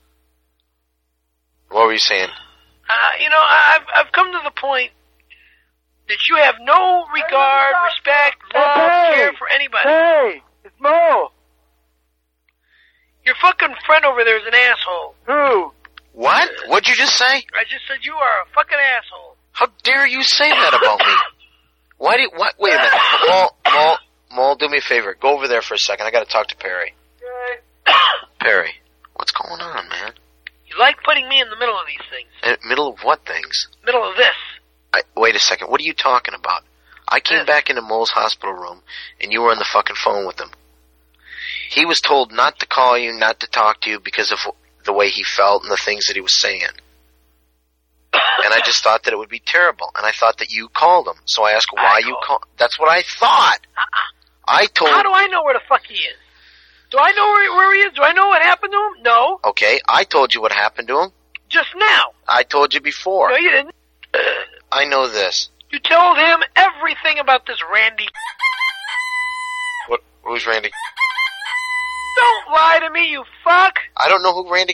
What were you saying? Uh, you know, I've I've come to the point that you have no regard, respect, love, Hey! care for anybody. Hey, it's Mo. Your fucking friend over there is an asshole. Who? What? What'd you just say? I just said you are a fucking asshole. How dare you say that about me? Why did? What? Wait a minute. Mole, Mole, Mole, do me a favor. Go over there for a second. I got to talk to Perry. Perry, what's going on, man? You like putting me in the middle of these things. In the middle of what things? Middle of this. I, wait a second. What are you talking about? I came This. back into Mole's hospital room, and you were on the fucking phone with him. He was told not to call you, not to talk to you because of the way he felt and the things that he was saying. And I just thought that it would be terrible. And I thought that you called him. So I asked why I you called. called. That's what I thought. I told... How do I know where the fuck he is? Do I know where, where he is? Do I know what happened to him? No. Okay, I told you what happened to him. Just now. I told you before. No, you didn't. I know this. You told him everything about this Randy. What? Who's Randy? Don't lie to me, you fuck! I don't know who Randy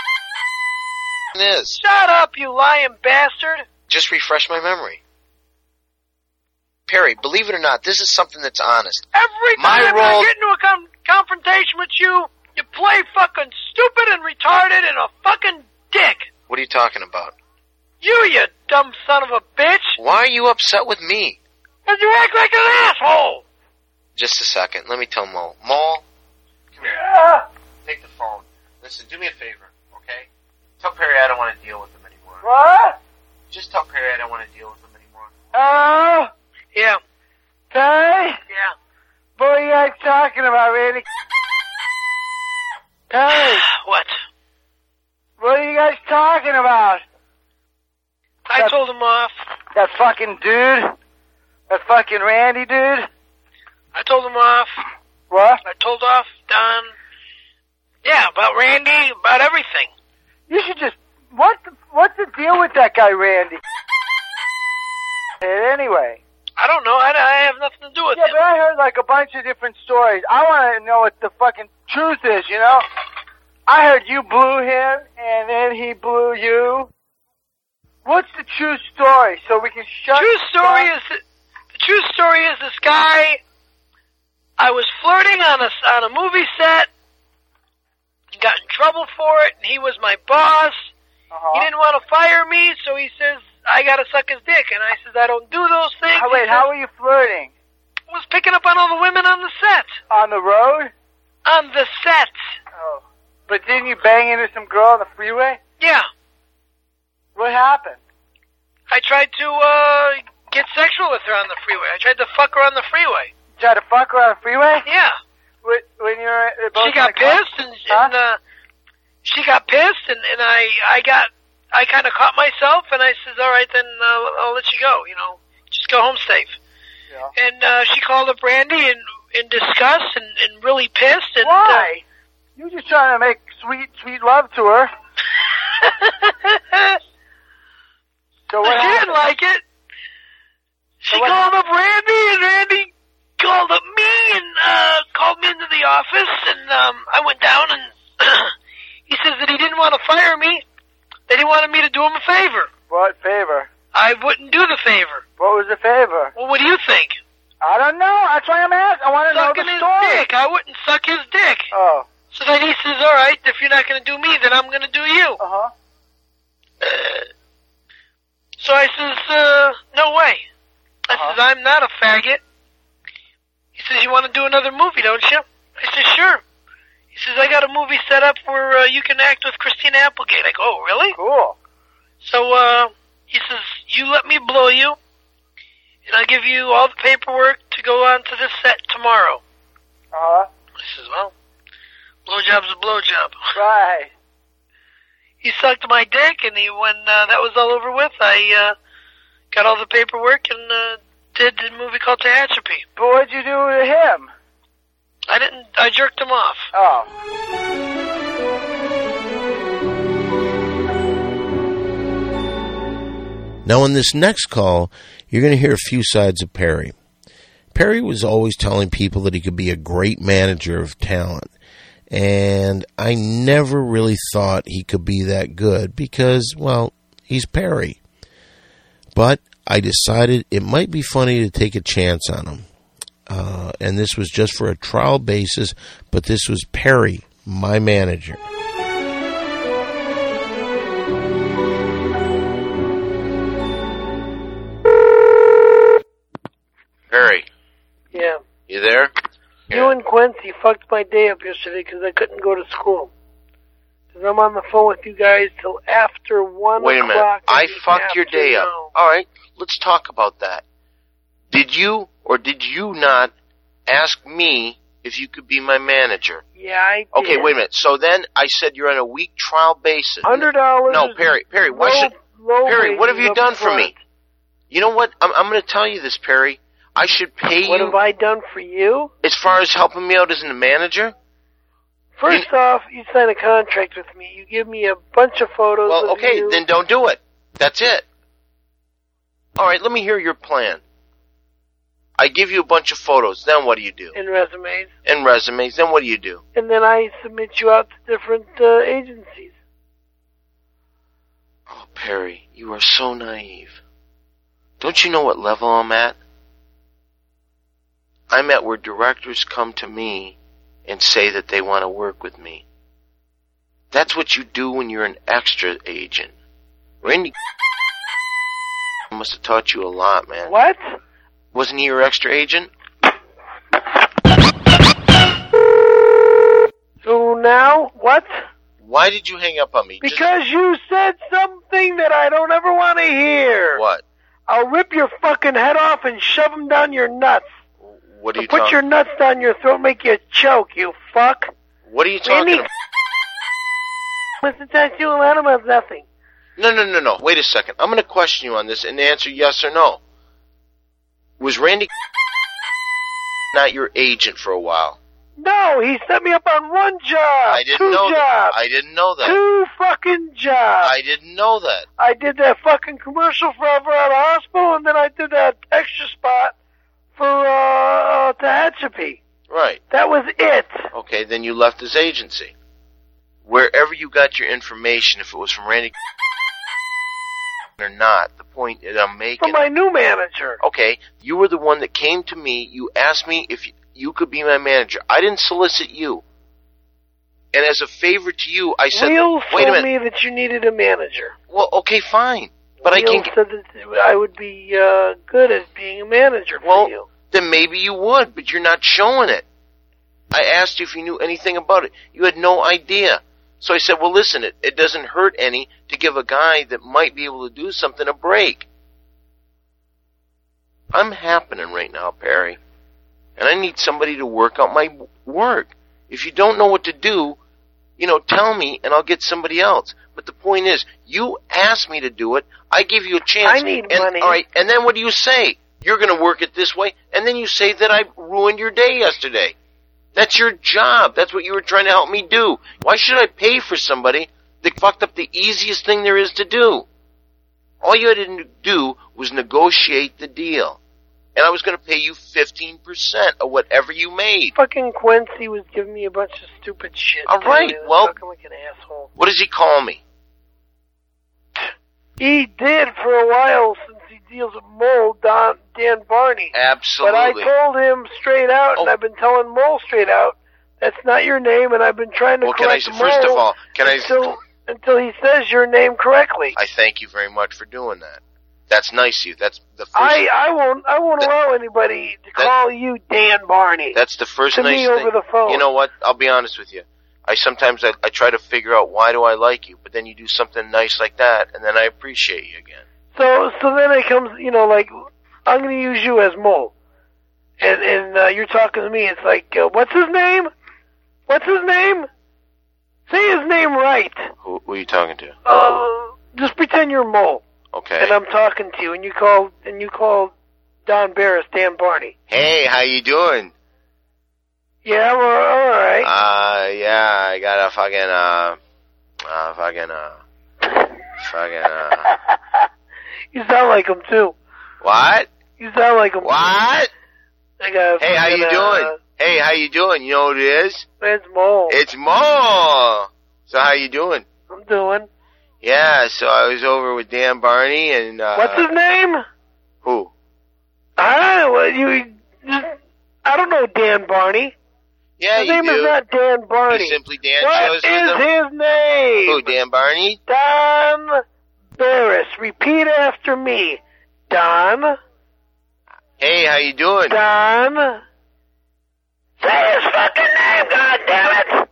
is. Shut up, you lying bastard! Just refresh my memory. Perry, believe it or not, this is something that's honest. Every My time role- I get into a com- confrontation with you, you play fucking stupid and retarded and a fucking dick. What are you talking about? You, you dumb son of a bitch. Why are you upset with me? And you act like an asshole. Just a second. Let me tell Mo. Mo, come here. Uh, Take the phone. Listen, do me a favor, okay? Tell Perry I don't want to deal with him anymore. What? Just tell Perry I don't want to deal with him anymore. Oh, yeah, Perry? yeah. What are you guys talking about, Randy? Perry, What? what are you guys talking about? I That- told him off. That fucking dude? That fucking Randy dude? I told him off. What? I told off Don. Yeah, about Randy, about everything. You should just... What the, what's the deal with that guy, Randy? Anyway. I don't know. I, I have nothing to do with Yeah, him. but I heard like a bunch of different stories. I want to know what the fucking truth is, you know? I heard you blew him, and then he blew you. What's the true story? So we can shut... True story down- is that, the true story is this guy. I was flirting on a on a movie set. Got in trouble for it, and he was my boss. Uh-huh. He didn't want to fire me, so he says I gotta suck his dick, and I says I don't do those things. Oh, He wait, says, how were you flirting? I was picking up on all the women on the set. On the road? On the set. Oh. But didn't you bang into some girl on the freeway? Yeah. What happened? I tried to uh get sexual with her on the freeway. I tried to fuck her on the freeway. Tried to fuck her on the freeway? Yeah. When, when you were uh, both She got in the car? pissed, and, Huh? and uh, she got pissed, and, and I I got I kind of caught myself, and I says, all right, then uh, I'll let you go. You know, just go home safe. Yeah. And uh, she called up Randy in in disgust and, and really pissed. And, Why? You were just trying to make sweet, sweet love to her. Uh, So what she happened? didn't like it. She So what- called up Randy, and Randy called up me and uh, called me into the office, and um, I went down, and he says that he didn't want to fire me, that he wanted me to do him a favor. What favor? I wouldn't do the favor. What was the favor? Well, what do you think? I don't know. That's why I'm asking. I want to know Sucking the his story. dick. I wouldn't suck his dick. Oh. So then he says, all right, if you're not going to do me, then I'm going to do you. Uh-huh. Uh, so I says, uh, no way. I Uh-huh. says, I'm not a faggot. He says, you want to do another movie, don't you? I said, sure. He says, I got a movie set up where uh, you can act with Christina Applegate. I go, oh, really? Cool. So uh, he says, you let me blow you, and I'll give you all the paperwork to go on to this set tomorrow. Uh-huh. I says, well, blowjob's a blowjob. Right. He sucked my dick, and he, when uh, that was all over with, I uh, got all the paperwork and uh, did the movie called Tehachapi. But what'd you do to him? I didn't. I jerked him off. Oh. Now, in this next call, you're going to hear a few sides of Perry. Perry was always telling people that he could be a great manager of talent. And I never really thought he could be that good because, well, he's Perry. But I decided it might be funny to take a chance on him. Uh, and this was just for a trial basis, but this was Perry, my manager. Perry, Yeah. you there? You and Quincy fucked my day up yesterday because I couldn't go to school. Because I'm on the phone with you guys till after one Wait a minute. o'clock. in I the fucked your day up. afternoon. All right, let's talk about that. Did you or did you not ask me if you could be my manager? Yeah, I did. Okay, wait a minute. So then I said you're on a week trial basis. Hundred dollars. No, Perry, Perry, why low, should low Perry, what have you wages done up for me? front. You know what? I'm, I'm going to tell you this, Perry. I should pay What you have I done for you? as far as helping me out as a manager. First off, you sign a contract with me. You give me a bunch of photos Well, of okay, you. then don't do it. That's it. All right, let me hear your plan. I give you a bunch of photos. Then what do you do? And resumes. And resumes. Then what do you do? And then I submit you out to different uh, agencies. Oh, Perry, you are so naive. Don't you know what level I'm at? I'm at where directors come to me and say that they want to work with me. That's what you do when you're an extra agent. Randy must have taught you a lot, man. What? Wasn't he your extra agent? So now, what? Why did you hang up on me? Because Just... you said something that I don't ever want to hear. What? I'll rip your fucking head off and shove them down your nuts. What are you I'll put talking... your nuts down your throat, make you choke, you fuck. What are you talking about? Listen to you and let him have nothing. No, no, no, no. Wait a second. I'm going to question you on this and answer yes or no. Was Randy not your agent for a while? No, he set me up on one job. I didn't two know jobs. that. I didn't know that. Two fucking jobs. I didn't know that. I did that fucking commercial for Alvarado Hospital, and then I did that extra spot for uh, Tehachapi. Right. That was it. Okay, then you left his agency. Wherever you got your information, if it was from Randy or not, the point that I'm making... From my new manager. Okay, you were the one that came to me. You asked me if you could be my manager. I didn't solicit you. And as a favor to you, I said... Wheels wait a told minute. me that you needed a manager. Well, okay, fine. But Wheels I can... said that I would be uh, good at being a manager for well, you. Then maybe you would, but you're not showing it. I asked you if you knew anything about it. You had no idea. So I said, well, listen, it, it doesn't hurt any to give a guy that might be able to do something a break. I'm happening right now, Perry. And I need somebody to work out my work. If you don't know what to do, you know, tell me and I'll get somebody else. But the point is, you asked me to do it. I give you a chance. I need and, money. All right, and then what do you say? You're going to work it this way, and then you say that I ruined your day yesterday. That's your job. That's what you were trying to help me do. Why should I pay for somebody that fucked up the easiest thing there is to do? All you had to do was negotiate the deal. And I was going to pay you fifteen percent of whatever you made. Fucking Quincy was giving me a bunch of stupid shit. All right, He was well- talking like an asshole. What does he call me? He did for a while since he deals with Mole, Don, Dan Barney. Absolutely. But I told him straight out, and Oh. I've been telling Mole straight out, that's not your name, and I've been trying to Well, can I correct say, Mole first of all, can I... until, until he says your name correctly. I thank you very much for doing that. That's nice of you. That's the first... I, I won't I won't That- allow anybody to that- call you Dan Barney. That's the first to nice me thing. over the phone. You know what? I'll be honest with you. I sometimes I, I try to figure out why do I like you, but then you do something nice like that, and then I appreciate you again. So so then it comes, you know, like, I'm going to use you as Mole. And, and uh, you're talking to me. It's like, uh, what's his name? What's his name? Say his name right. Who, who are you talking to? Uh, just pretend you're Mole. Okay. And I'm talking to you, and you call and you call Don Barris Dan Barney. Hey, how you doing? Yeah, we're all right. Uh, yeah, I got a fucking, uh, uh, fucking, uh, fucking, uh... You sound like him, too. What? You sound like him. What? I got Hey, how you fucking, doing? Uh, Hey, how you doing? You know what it is? it's Mole. It's Mo! So how you doing? I'm doing. Yeah, so I was over with Dan Barney and, uh... What's his name? Who? I don't know. You, just, I don't know Dan Barney. Yeah, His you name do. is not Dan Barney. You simply Dan What shows is with him? his name? Who, Dan Barney? Don Barris. Repeat after me. Don. Hey, how you doing? Don. Say his fucking name, goddammit!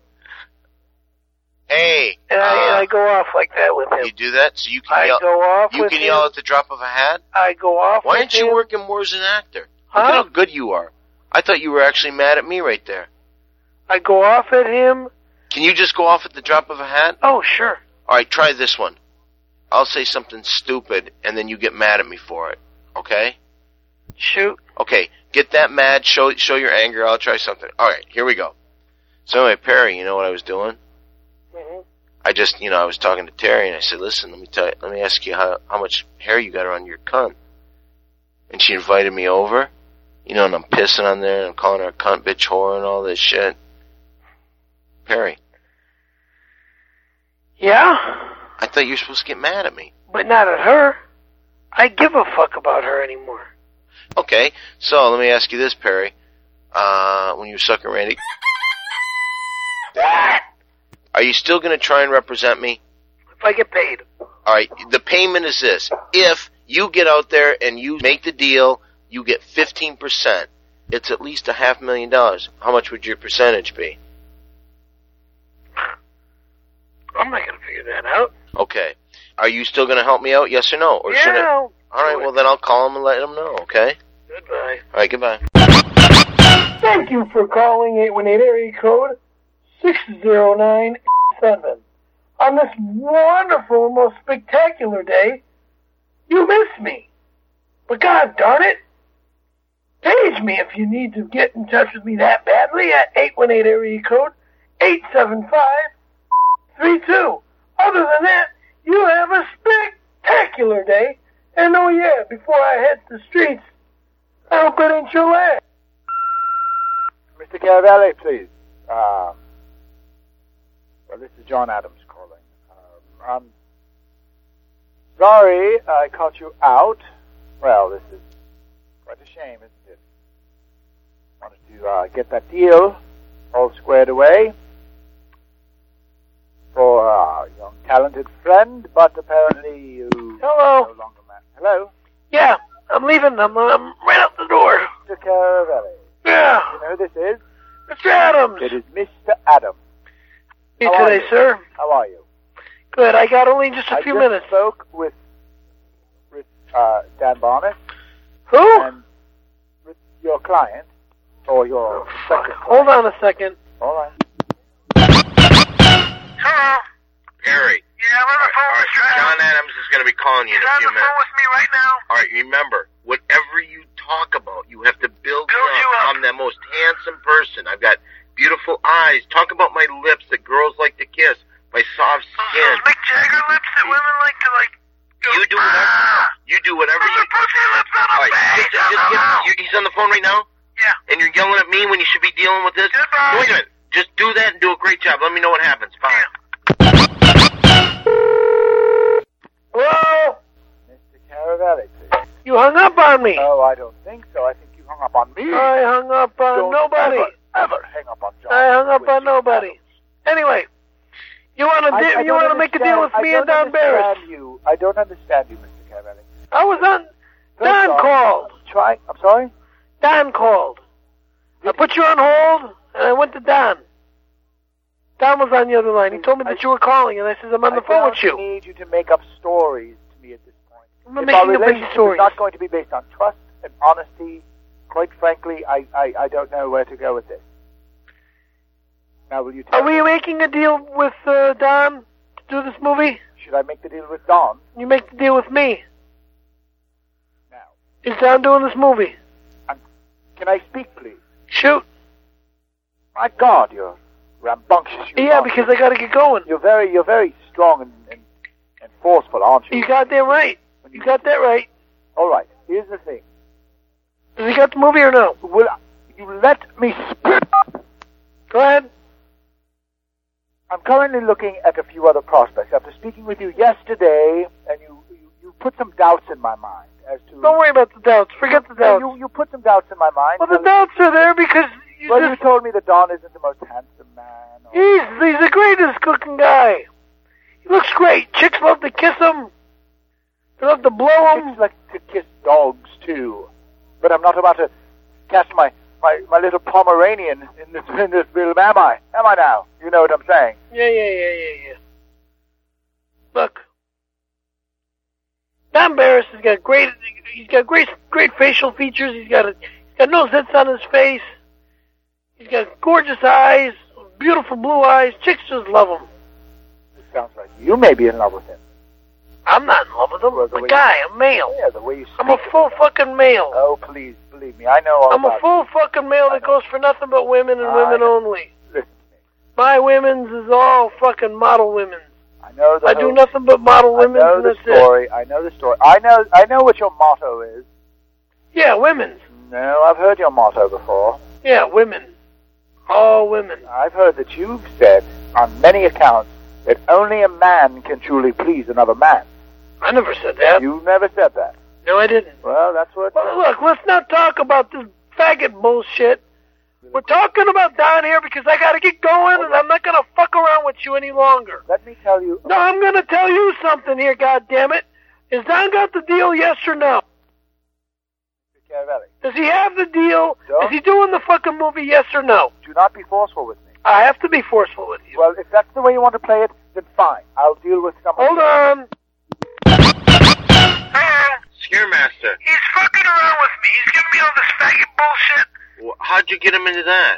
Hey, And I, uh, and I go off like that with him. you do that so you can I yell. go off You with can him. yell at the drop of a hat. I go off Why with aren't you him. working more as an actor? Huh? Look at how good you are. I thought you were actually mad at me right there. I go off at him. Can you just go off at the drop of a hat? Oh, sure. All right, try this one. I'll say something stupid, and then you get mad at me for it. Okay? Shoot. Okay, get that mad, show show your anger, I'll try something. All right, here we go. So anyway, Perry, you know what I was doing? hmm I just, you know, I was talking to Terry, and I said, listen, let me tell you, let me ask you how, how much hair you got around your cunt. And she invited me over, You know, and I'm pissing on there and I'm calling her a cunt, bitch, whore, and all this shit. Perry. Yeah? I thought you were supposed to get mad at me. But not at her. I give a fuck about her anymore. Okay, so let me ask you this, Perry. Uh, when you were sucking Randy... Are you still going to try and represent me? If I get paid. All right, the payment is this. If you get out there and you make the deal, you get fifteen percent. It's at least a half million dollars. How much would your percentage be? I'm not going to figure that out. Okay. Are you still going to help me out, yes or no? Or yeah. should I... All right, well, then I'll call him and let him know, okay? Goodbye. All right, goodbye. Thank you for calling eight one eight area code six zero nine seven. On this wonderful, most spectacular day, you missed me. But God darn it, page me if you need to get in touch with me that badly at eight one eight area code eight seven five three two. Other than that, you have a spectacular day. And oh yeah, before I hit the streets, I hope it ain't your last. Mister Caravelli, please. Um, well, this is John Adams calling. Um, I'm sorry I caught you out. Well, this is quite a shame, isn't it? Wanted to uh, get that deal all squared away for our young talented friend, but apparently you Hello. no longer man. Hello? Yeah, I'm leaving. I'm, I'm right out the door. Mister Caravelli. Yeah. You know who this is? Mister Adams. It is Mister Adams. Hey, How are today, you? sir. How are you? Good. I got only just a I few just minutes. spoke with uh, Dan Barnett Who? and with your client, or your prospective Hold client. on a second. All right. Hello? Perry. Yeah, I'm on the phone All with right, Mister John Adams. Adams is going to be calling you in He's a on few the phone minutes. with me right now. All right, remember, whatever you talk about, you have to build, Build me you up. I'm the most handsome person. I've got beautiful eyes. Talk about my lips that girls like to kiss. My soft Those, skin. those Mick Jagger lips that women like to, like... Go, You do whatever. ah! You do whatever Those you. are pussy lips on All a right, face. just, just get, you, he's on the phone right now, Yeah. and you're yelling at me when you should be dealing with this. Goodbye. Wait a minute. Just do that and do a great job. Let me know what happens. Bye. Yeah. Hello? Mister Caravelli, please. You hung up on me. Oh, I don't think so. I think you hung up on me. I hung up on Don't nobody. Ever, ever hang up on John. I hung up With on you. nobody. Anyway, you want to I- di- I you don't want to make a deal with understand- me I and don't Don Barris? understand you. I don't understand you, Mister Caravelli. I was on. First Don off, called. Try. I'm sorry. Don called. I put you on hold, and I went to Don. Don was on the other line. He told me that you were calling, and I said, I'm on the I phone with don't you. need you to make up stories to me at this point. I'm not If our making up any relationship stories. is not going to be based on trust and honesty, quite frankly, I, I, I don't know where to go with this. Now, will you tell Are we making a deal with uh, Don to do this movie? Should I make the deal with Don? You make the deal with me. Now, Is Don doing this movie? can I speak, please? Shoot. My God, you're rambunctious. You Yeah, are. because I got to get going. You're very, you're very strong and, and, and forceful, aren't you? You got that right. You got that right. All right. Here's the thing. Does he got the movie or no? Will you let me speak? Go ahead. I'm currently looking at a few other prospects. After speaking with you yesterday, and you, you, you put some doubts in my mind as to. Don't worry about the doubts. Forget the No, doubts. You, you put some doubts in my mind. Well, the So- doubts are there because you well, you just... told me that Don isn't the most handsome man. Or, He's, he's the greatest looking guy. He looks great. Chicks love to kiss him. They love to blow him. Chicks like to kiss dogs too, but I'm not about to cast my, my, my little Pomeranian in this in this film, am I? Am I now? You know what I'm saying? Yeah, yeah, yeah, yeah, yeah. Look. Don Barris has got great, he's got great, great facial features. He's got a, he's got no zits on his face. He's got gorgeous eyes, beautiful blue eyes. Chicks just love him. It sounds like you may be in love with him. I'm not in love with him. Well, the I'm a way guy, a male. Yeah, the way you speak. I'm a full fucking male. Oh, please, believe me, I know all I'm a about full fucking male that goes for nothing but women and I women know. only. Listen to me. My women's is all fucking model women's. I know the I whole, do nothing but model I women's, know and the that's story. I know the story. I know. I know what your motto is. it. Yeah, women's. No, I've heard your motto before. Yeah, women. All women. I've heard that you've said, on many accounts, that only a man can truly please another man. I never said that. You've never said that. No, I didn't. Well, that's what... Well, look, let's not talk about this faggot bullshit. We're talking about Don here because I gotta get going and I'm not gonna fuck around with you any longer. Let me tell you... No, I'm gonna tell you something here, goddammit. Is Don got the deal, yes or no? Does he have the deal? Don't. Is he doing the fucking movie, yes or no? Do not be forceful with me. I have to be forceful with you. Well, if that's the way you want to play it, then fine. I'll deal with someone. Hold on. Hello? Scaremaster. He's fucking around with me. He's giving me all this faggot bullshit. Wh- How'd you get him into that?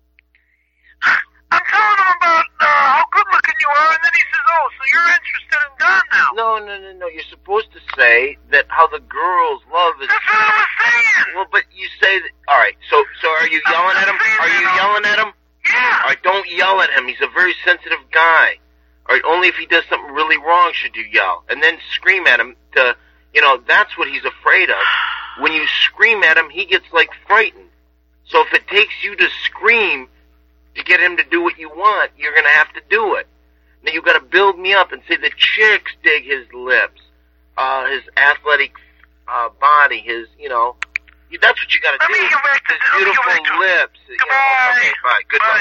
I'm telling him about uh, how good looking you are, and then he says, oh, so you're interested in Don now. No, no, no, no. You're supposed to say that how the girls love is... That's what I was saying. Well, but you say that... All right, so so are you yelling at him? Are you yelling at him? Yeah. All right, don't yell at him. He's a very sensitive guy. All right, only if he does something really wrong should you yell. And then scream at him to... You know, that's what he's afraid of. When you scream at him, he gets, like, frightened. So if it takes you to scream to get him to do what you want, you're going to have to do it. Now, you've got to build me up and say the chicks dig his lips, uh, his athletic uh, body, his, you know... You, that's what you got to Let do. me get back to His let me get beautiful back to it. lips. You know, Goodbye. okay, bye. Good Bye.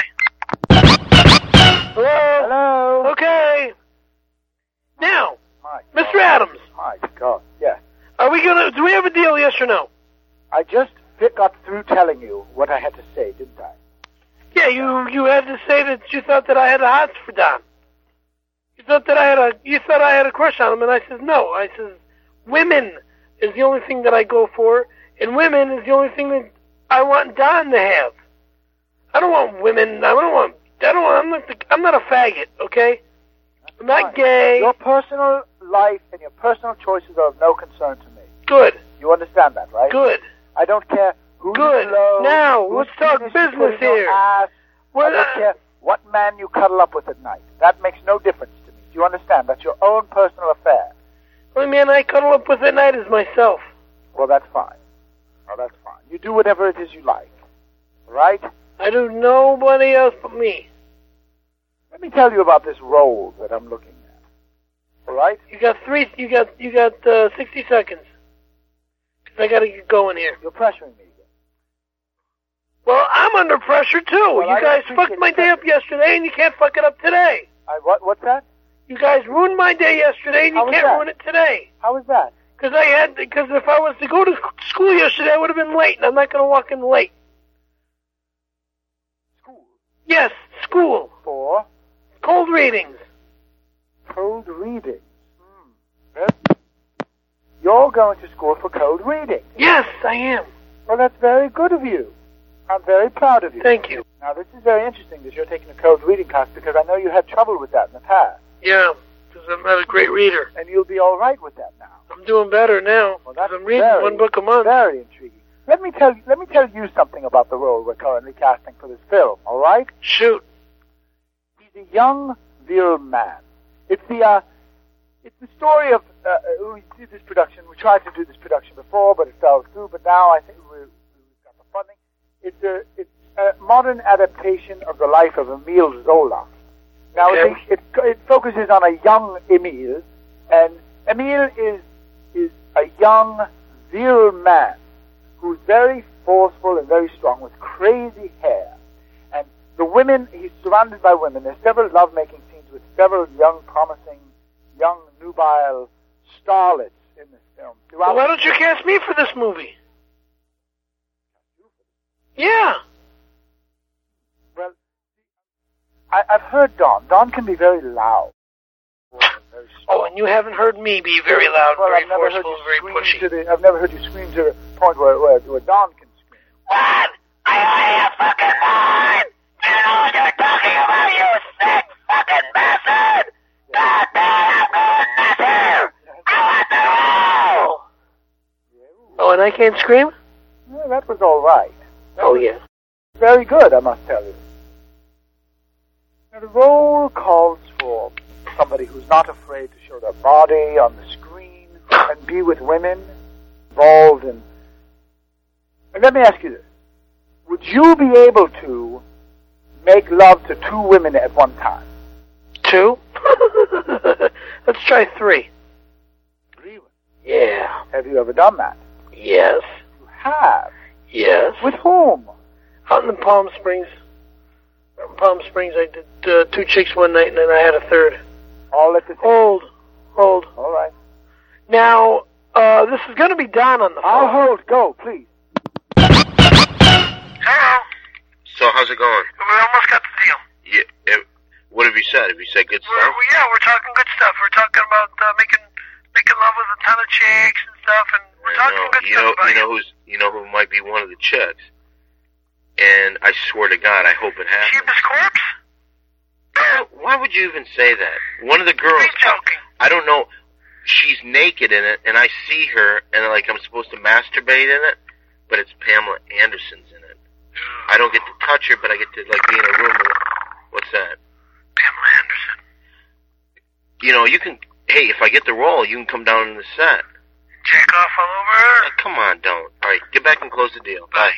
night. Hello? Hello? Okay. Now, My Mister Adams, My God, yeah. are we gonna, do we have a deal, yes or no? I just fit, got through telling you what I had to say, didn't I? Yeah, you, you had to say that you thought that I had a hots for Don. You thought that I had a, you thought I had a crush on him, and I said no. I said, women is the only thing that I go for, and women is the only thing that I want Don to have. I don't want women, I don't want, I don't want, I'm not, the, I'm not a faggot, okay? I'm not Fine. gay. Your personal life and your personal choices are of no concern to me. Good, You understand that, right? good, I don't care who good. you blow, Now, whose let's talk penis you business put in your here. ass. I Well, don't uh, care what man you cuddle up with at night. That makes no difference to me. Do you understand? That's your own personal affair. the only man I cuddle up with at night is myself. Well, that's fine. Well, that's fine. You do whatever it is you like. All right? I do nobody else but me. Let me tell you about this role that I'm looking at. All right? You got three. You got you got uh, sixty seconds. 'Cause I got to get going here. You're pressuring me again. Well, I'm under pressure too. Well, I you guys appreciate fucked my the day up pressure. yesterday, and you can't fuck it up today. I, what, what's that? You guys ruined my day yesterday, and you How was can't that? ruin it today. How is that? Because I had because if I was to go to school yesterday, I would have been late, and I'm not going to walk in late. School. Yes, school. For Cold readings. code reading. Hmm. Well, you're going to school for code reading. Yes, I am. Well, that's very good of you. I'm very proud of you. Thank you. Now, this is very interesting that you're taking a code reading class because I know you had trouble with that in the past. Yeah, because I'm not a great reader. And you'll be all right with that now. I'm doing better now. Well, 'cause that's I'm reading very, one book a month. Very intriguing. Let me tell you. Let me tell you something about the role we're currently casting for this film. All right? Shoot. He's a young, virile man. It's the uh, it's the story of uh, we did this production. We tried to do this production before, but it fell through. But now I think we, we've got the funding. It's a it's a modern adaptation of the life of Emile Zola. Now Okay. it, it it focuses on a young Emile, and Emile is is a young, virile man who's very forceful and very strong with crazy hair. And the women, he's surrounded by women. There's several love-making scenes with several young, promising, young, nubile starlets in this film. Well, why don't you cast me for this movie? Yeah. Well, I, I've heard Don. Don can be very loud. Very Oh, and you haven't heard me be very loud, well, very I've never heard forceful, you very scream pushy. to the. I've never heard you scream to the point where where, where Don can scream. What? I owe you fucking mind! You know what you're talking about, you sick fucking bastard! God damn, I'm going nuts here! I want the role! Oh, and I can't scream? Yeah, that was all right. That Oh, was yeah. very good, I must tell you. Now, the role calls for somebody who's not afraid to show their body on the screen and be with women, involved in And let me ask you this. Would you be able to make love to two women at one time? Two? Let's try three. Three women? Yeah. Have you ever done that? Yes. You have? Yes. With whom? Out in the Palm Springs. Out in Palm Springs, I did uh, two chicks one night, and then I had a third. All at the same time? Hold. Hold. All right. Now, uh, this is going to be Don on the phone. I'll hold. Go, please. Hello. So how's it going? We almost got the deal. Yeah, it, what have you said? Have you said good We're, stuff? we, yeah, we're talking good stuff. We're talking about uh, making making love with a ton of chicks and stuff, and we're I talking know. good you stuff know, about you know who's, you know who might be one of the chicks, and I swear to God, I hope it happens. Sheba's corpse? Why would you even say that? One of the girls. He's joking. I, I don't know. She's naked in it, and I see her, and like I'm supposed to masturbate in it, but it's Pamela Anderson's in it. I don't get to touch her, but I get to like be in a room with. What's that? Pamela Anderson. You know, you can. Hey, if I get the role, you can come down in the set. Jack off all over her? Uh, come on, don't. All right, get back and close the deal. Bye.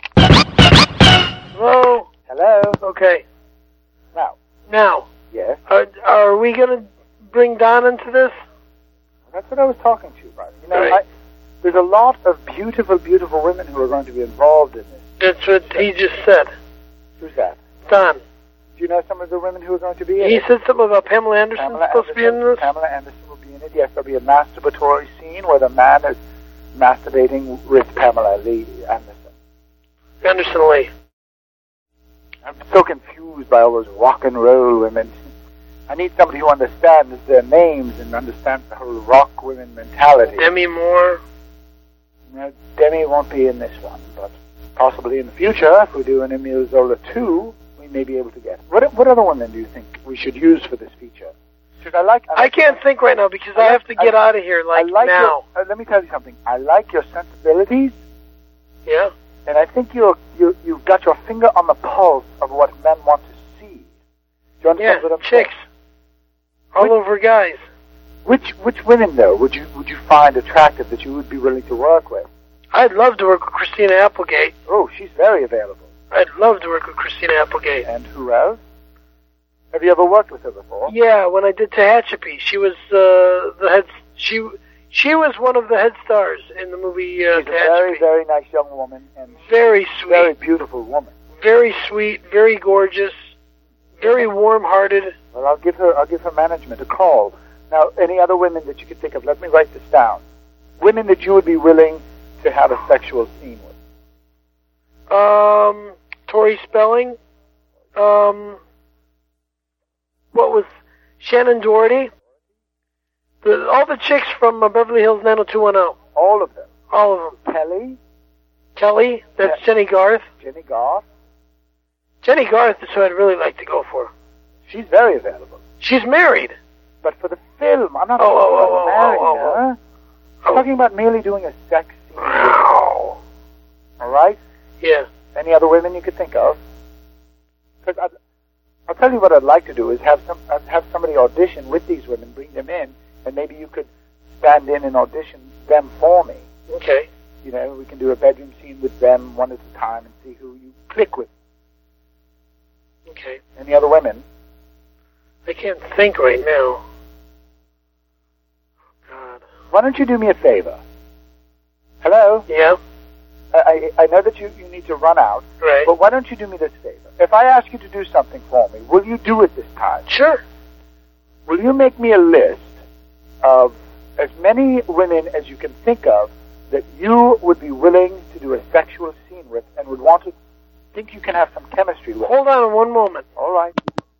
Hello? Hello? Okay. Now. Now, Yes? are, are we going to bring Don into this? That's what I was talking to you about. You know, Right. I, there's a lot of beautiful, beautiful women who are going to be involved in this. That's what he just said. Who's that? Don. Do you know some of the women who are going to be in He it? said something about Pamela Anderson Pamela supposed to be in Anderson, this? Pamela Anderson will be in it. Yes, there'll be a masturbatory scene where the man is masturbating with Pamela Lee Anderson. Anderson Lee. I'm so confused by all those rock and roll women. I need somebody who understands their names and understands the whole rock women mentality. Demi Moore. Now, Demi won't be in this one, but possibly in the future, if we do an Emile Zola two, we may be able to get. What what other women do you think we should use for this feature? Because I like. I, I like can't think right now because I I, like- have to get I- out of here like, I like now. Your, uh, let me tell you something. I like your sensibilities, Yeah? and I think you're, you you've got your finger on the pulse of what men want to see. Do you understand Yeah, what I'm chicks. saying? All Which- over guys. Which which women though would you would you find attractive that you would be willing to work with? I'd love to work with Christina Applegate. Oh, she's very available. I'd love to work with Christina Applegate. And who else? Have you ever worked with her before? Yeah, when I did Tehachapi, she was uh, the head. She she was one of the head stars in the movie uh, She's a very Tehachapi. very nice young woman and Very sweet, very beautiful woman. very sweet, very gorgeous, very warm-hearted. Well, I'll give her I'll give her management a call. Now, any other women that you could think of? Let me write this down. Women that you would be willing to have a sexual scene with. Um, Tori Spelling. Um, what was Shannon Doherty? The, all the chicks from uh, Beverly Hills nine oh two one oh. All of them. All of them. Kelly, Kelly. That's Yeah. Jenny Garth. Jenny Garth. Jenny Garth is who I'd really like to go for. She's very available. She's married. But for the film, I'm not Oh, talking oh, about oh, marrying oh, oh, her. I'm talking about merely doing a sex scene. Wow. All right? Yeah. Any other women you could think of? Because I'll tell you what I'd like to do is have some uh, have somebody audition with these women, bring them in, and maybe you could stand in and audition them for me. Okay. You know, we can do a bedroom scene with them one at a time and see who you click with. Okay. Any other women? I can't think right now. God. Why don't you do me a favor? Hello? Yeah. I, I I know that you, you need to run out, Right. but why don't you do me this favor? If I ask you to do something for me, will you do it this time? Sure. Will you make me a list of as many women as you can think of that you would be willing to do a sexual scene with and would want to think you can have some chemistry with? Hold on one moment. All right.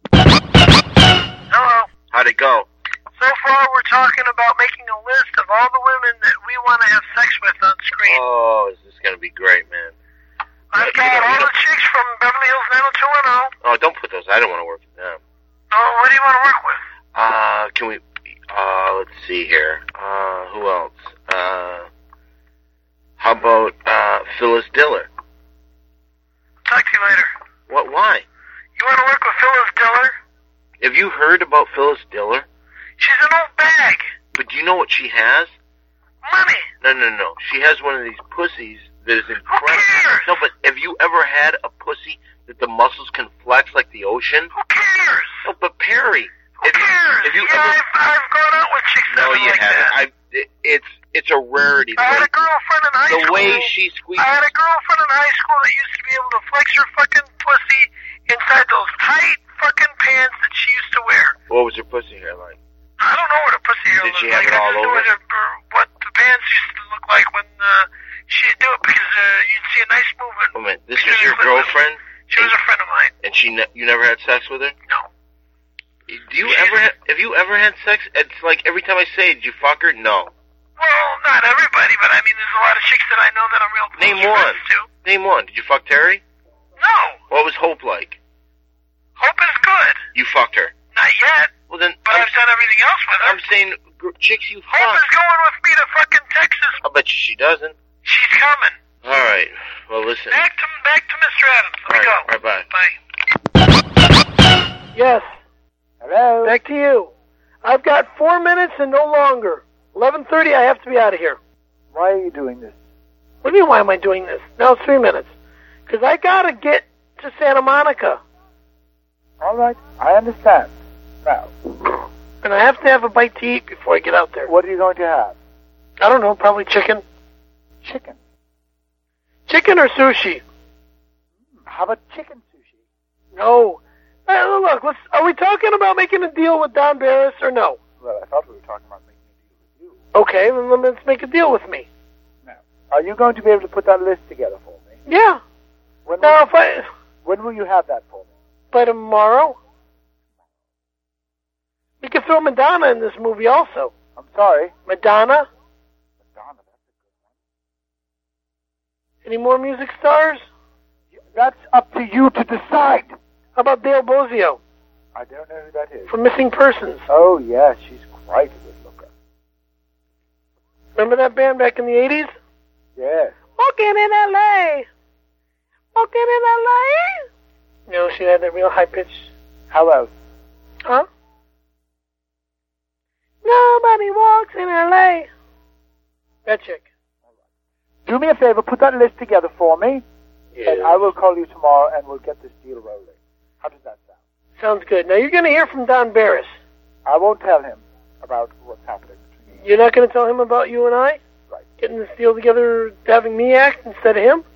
Hello. How'd it go? So far, we're talking about making a list of all the women that we want to have sex with on screen. Oh, is this going to be great, man? I've you got know- all you know- the chicks from Beverly Hills nine oh two one oh. Oh, don't put those. I don't want to work with them. Oh, what do you want to work with? Uh, can we, uh, let's see here. Uh, who else? Uh, how about, uh, Phyllis Diller? Talk to you later. What, why? You want to work with Phyllis Diller? Have you heard about Phyllis Diller? She's an old bag. But do you know what she has? Money. No, no, no. She has one of these pussies that is incredible. No, but have you ever had a pussy that the muscles can flex like the ocean? Who cares? No, but Perry, Who if you, cares? if you yeah, ever, I've, I've gone out with chicks no, that are you like haven't. that. I, it, it's it's a rarity. I had a girlfriend in high the school. way she squeezes. I had a girlfriend in high school that used to be able to flex her fucking pussy inside those tight fucking pants that she used to wear. What was her pussy hair like? I don't know what a pussy hair Did looked she have like. it I all just knew over? what, her, her, what the pants used to look like when uh, she'd do it because uh, you'd see a nice movement. Wait a minute, this She was was your with- girlfriend, She was a friend of mine. and she ne- you never had sex with her? No. Do you ever ha- have you ever had sex? It's like every time I say, did you fuck her? No. Well, not everybody, but I mean, there's a lot of chicks that I know that I'm real close Name one. friends to. Name one. Did you fuck Terry? No. What was Hope like? Hope is good. You fucked her. Not yet, Well then, but I'm, I've done everything else with her. I'm saying gr- chicks you Hope fuck. is going with me to fucking Texas. I bet you she doesn't. She's coming. All right. Well, listen. Back to back to Mister Adams. Let All me right. go. All right. Bye. Bye. Yes. Hello? Back to you. I've got four minutes and no longer. eleven thirty, I have to be out of here. Why are you doing this? What do you mean, why am I doing this? Now it's three minutes. Because I got to get to Santa Monica. All right, I understand. Now, And I have to have a bite to eat before I get out there. what are you going to have? I don't know, probably chicken. Chicken. Chicken or sushi? How about chicken sushi? No. Hey, look, let's, are we talking about making a deal with Don Barris or no? Well, I thought we were talking about making a deal with you. Okay, then let's make a deal with me. Now, are you going to be able to put that list together for me? Yeah. When Now, will, if I, when will you have that for me? by tomorrow, we could throw Madonna in this movie also. I'm sorry. Madonna? Madonna, that's a good one. Any more music stars? That's up to you to decide. How about Dale Bozio I don't know who that is. from Missing Persons? Oh, yes, she's quite a good looker. Remember that band back in the eighties? Yes. Walking in L A Walking in L A No, she had that real high pitch. How else? Huh? Nobody walks in L A That chick. Do me a favor, put that list together for me, and I will call you tomorrow and we'll get this deal rolling. How does that sound? Sounds good. Now you're going to hear from Don Barris. I won't tell him about what's happening between you. You're not going to tell him about you and I? Right. Getting this deal together, having me act instead of him?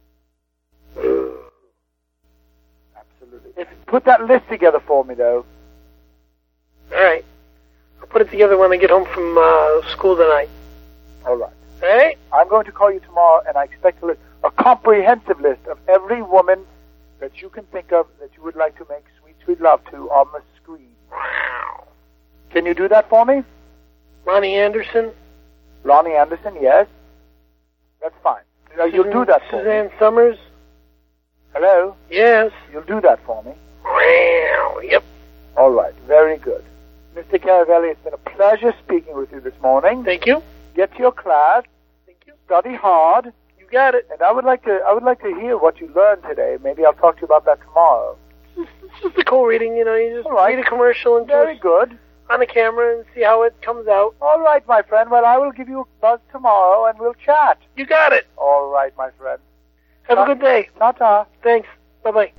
Absolutely. If, put that list together for me, though. All right. I'll put it together when I get home from uh, school tonight. All right. All right? I'm going to call you tomorrow, and I expect a, list, a comprehensive list of every woman that you can think of that you would like to make sweet, sweet love to on the screen. Wow. Can you do that for me? Ronnie Anderson? Ronnie Anderson, yes. That's fine. Now, you'll do that for me. Suzanne Summers? Hello? Yes. You'll do that for me. Wow. Yep. All right. Very good. Mister Caravelli, it's been a pleasure speaking with you this morning. Thank you. Get to your class. Thank you. Study hard. You got it. And I would like to I would like to hear what you learned today. Maybe I'll talk to you about that tomorrow. It's just a co-reading, you know. You just All right. read a commercial and Very just good. on the camera and see how it comes out. All right, my friend. Well, I will give you a buzz tomorrow and we'll chat. You got it. All right, my friend. Have Ta- a good day. Ta-ta. Thanks. Bye-bye.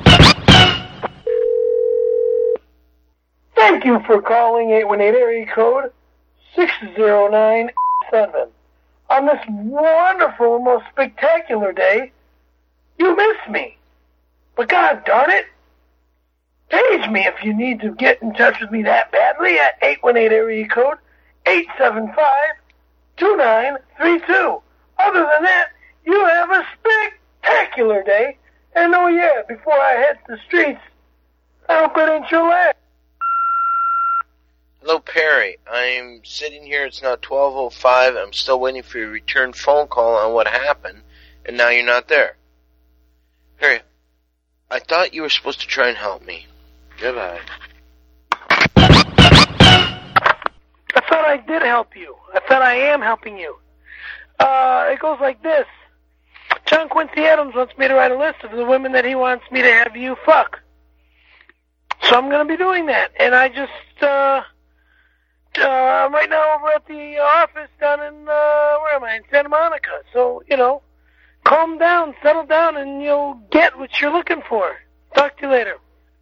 Thank you for calling eight one eight area code six zero nine seven. On this wonderful, most spectacular day, you miss me. But God darn it, page me if you need to get in touch with me that badly at eight one eight area code eight seven five two nine three two. Other than that, you have a spectacular day. And oh yeah, before I head to the streets, I hope it ain't your last. Hello, Perry. I'm sitting here. It's now twelve oh five. I'm still waiting for your return phone call on what happened, and now you're not there. Perry, I thought you were supposed to try and help me. Goodbye. I thought I did help you. I thought I am helping you. Uh, it goes like this. John Quincy Adams wants me to write a list of the women that he wants me to have you fuck. So I'm going to be doing that. And I just, uh, uh, I'm right now over at the office down in, uh, where am I? In Santa Monica. So, you know, calm down, settle down, and you'll get what you're looking for. Talk to you later.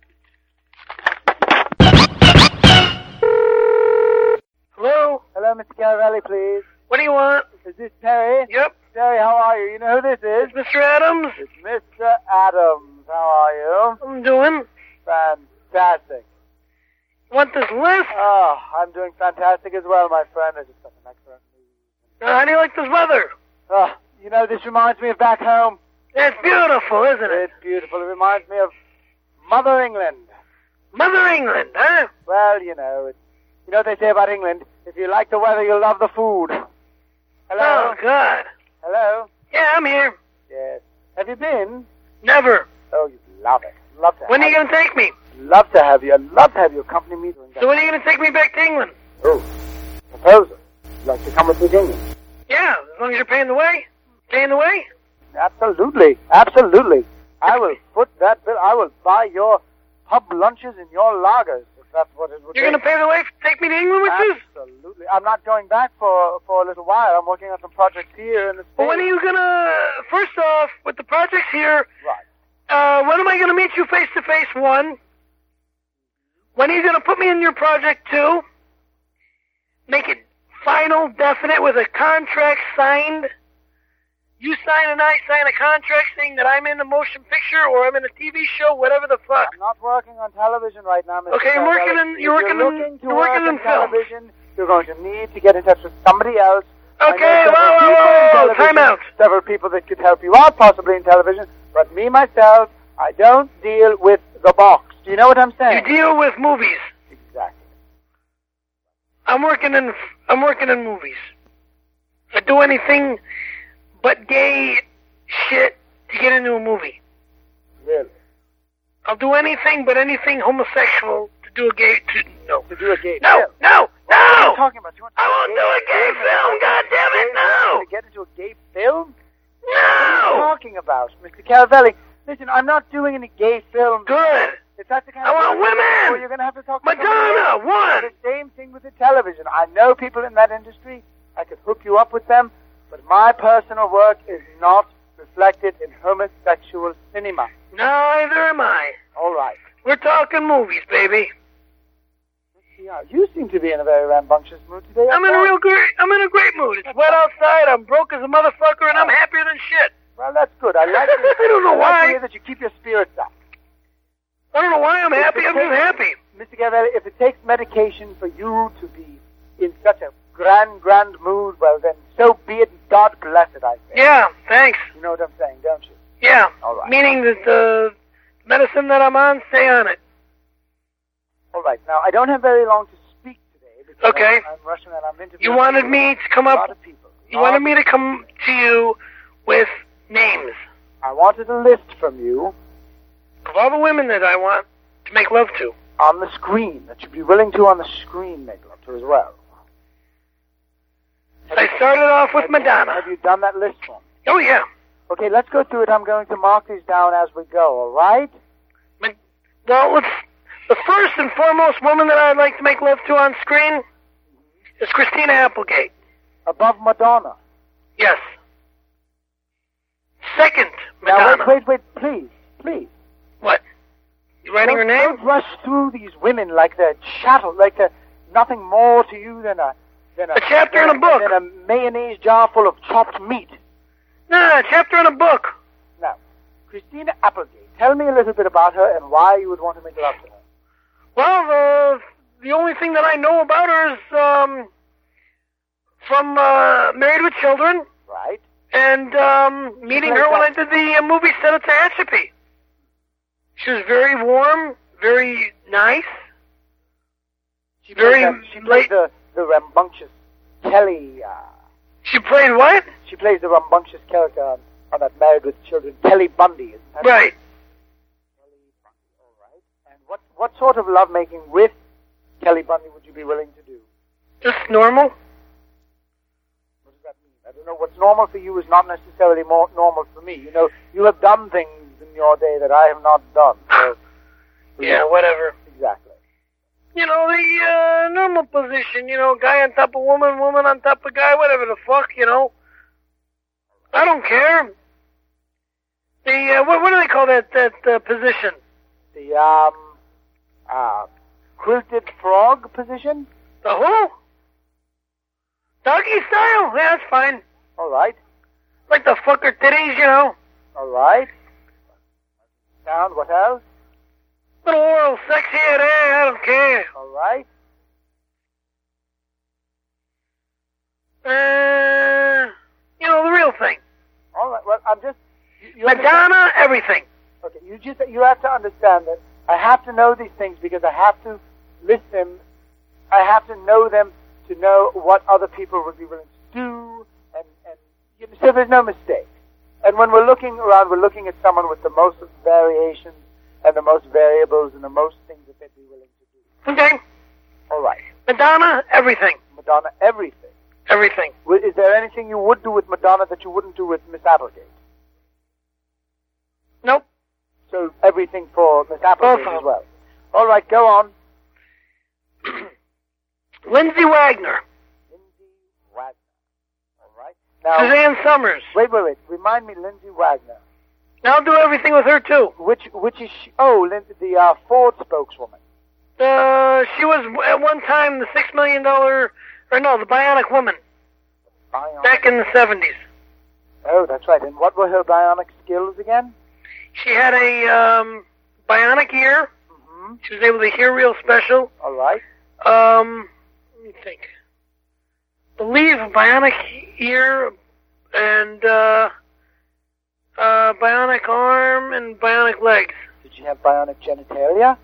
Hello? Hello, Mister Caravelli, please. What do you want? Is this Terry? Yep. Terry, how are you? You know who this is? It's Mister Adams. It's Mister Adams. How are you? I'm doing. Fantastic. Want this list? Oh, I'm doing fantastic as well, my friend. I just got an excellent news. Uh, how do you like this weather? Oh, you know, this reminds me of back home. It's beautiful, isn't it? It's beautiful. It reminds me of Mother England. Mother England, huh? Well, you know, it's, you know what they say about England? If you like the weather, you'll love the food. Hello? Oh, God. Hello? Yeah, I'm here. Yes. Have you been? Never. Oh, you'd love it. Love to When are have you going to take me? Love to have you. I'd love to have you accompany me during that. So when are you going to take me back to England? Oh, proposal. You'd like to come with me to England? Yeah, as long as you're paying the way. Paying the way? Absolutely. Absolutely. I will foot that bill. I will buy your pub lunches and your lagers, if that's what it would You're going to pay the way to take me to England with you? Absolutely. I'm not going back for for a little while. I'm working on some projects here in the States. Well, when are you going to... First off, with the projects here... Right. Uh, when am I going to meet you face-to-face, one? When are you going to put me in your project, two? Make it final, definite, with a contract signed. You sign and I sign a contract saying that I'm in a motion picture or I'm in a T V show, whatever the fuck. I'm not working on television right now, Mister Okay, you're working in, you're if working you're in, looking to you're work working in in film. television, you're going to need to get in touch with somebody else. Okay, I know whoa, several whoa, people in whoa, television, time out. Several people that could help you out possibly in television, but me, myself, I don't deal with the box. Do you know what I'm saying? You deal with movies. Exactly. I'm working in, I'm working in movies. I do anything but gay shit to get into a movie. Really? I'll do anything but anything homosexual to do a gay, to, no. To do a gay No, film? no, What are you no! talking about? You want to I won't do a gay film, goddammit, no! To get into a gay film? No! What are you talking about, Mister Caravelli? Listen, I'm not doing any gay films. Good. If that's the kind I of want film women! Well, you're going to have to talk to Madonna, somebody else. one! The same thing with the television. I know people in that industry. I could hook you up with them, but my personal work is not reflected in homosexual cinema. Neither am I. All right. We're talking movies, baby. Yeah, you seem to be in a very rambunctious mood today. I'm in a real great, I'm in a great mood. It's wet outside, I'm broke as a motherfucker, and I'm happier than shit. Well, that's good. I like it. I don't know I like why. to hear that you keep your spirits up. I don't know why I'm happy, I'm just happy. Mister Caravelli, if it takes medication for you to be in such a grand, grand mood, well then, so be it, and God bless it, I say. Yeah, thanks. You know what I'm saying, don't you? Yeah. All right. Meaning that the medicine that I'm on, stay on it. All right. Now, I don't have very long to speak today because Okay. I'm, I'm rushing and I'm interviewing You wanted me to come a up, lot of people. you wanted me to come to you with names I wanted a list from you of all the women that I want to make love to. on the screen that you'd be willing to on the screen make love to as well. So I started off with Have you- Madonna. Have you done that list for me? Oh, yeah. Okay, let's go through it. I'm going to mark these down as we go, all right? Ma- Well, let's, the first and foremost woman that I'd like to make love to on screen is Christina Applegate. Above Madonna. Yes. Second, Now, Madonna. wait, wait, wait, please, please. What? You writing her Don't- name? Don't rush through these women like they're chattel, like they're nothing more to you than a than a, A chapter than in a book. than a mayonnaise jar full of chopped meat. No, no, a chapter in a book. Now, Christina Applegate, tell me a little bit about her and why you would want to make love to her. Well, the the only thing that I know about her is um, from uh, Married with Children Right? and um, meeting her when I did the uh, movie set at Tehachapi. She was very warm, very nice. She Very plays, the, she plays late- the, the rambunctious Kelly. Uh, She played what? she plays the rambunctious character on, on that Married with Children, Kelly Bundy. Isn't that Right. Kelly Bundy, all right. And what what sort of lovemaking with Kelly Bundy would you be willing to do? Just normal. What does that mean? I don't know. What's normal for you is not necessarily more normal for me. You know, you have done things in your day that I have not done. So, Yeah, whatever. exactly. You know, the uh, normal position, you know, guy on top of woman, woman on top of guy, whatever the fuck, you know. I don't care. The, uh, what, what do they call that, that uh, position? The, um, uh, quilted frog position? The who? Doggy style? Yeah, that's fine. All right. Like the fucker titties, you know. All right. Sound, what else? Little oral sex here, there, I don't care. All right. Uh, you know, the real thing. All right, well, I'm just... You, you Madonna, understand? everything. Okay, you just, you have to understand that I have to know these things because I have to list them. I have to know them to know what other people would be willing to do, and, and you know, so there's no mistake. And when we're looking around, we're looking at someone with the most variations and the most variables and the most things that they'd be willing to do. Okay. All right. Madonna, everything. Madonna, everything. Everything. Is there anything you would do with Madonna that you wouldn't do with Miss Applegate? Nope. So everything for Miss Applegate Both as well. All right, go on. Lindsay Wagner. Lindsay Wagner. All right. Now, Suzanne Summers. Wait, wait, wait. Remind me, Lindsay Wagner. I'll do everything with her, too. Which, which is she? Oh, Lindsay, the uh, Ford spokeswoman. Uh, she was at one time the six million dollar, or no, the Bionic Woman. Bionic. Back in the seventies. Oh, that's right. And what were her bionic skills again? She had a um, bionic ear. Mm-hmm. She was able to hear real special. All right. Um, let me think. Believe a bionic ear and uh, uh, bionic arm and bionic legs. Did she have bionic genitalia?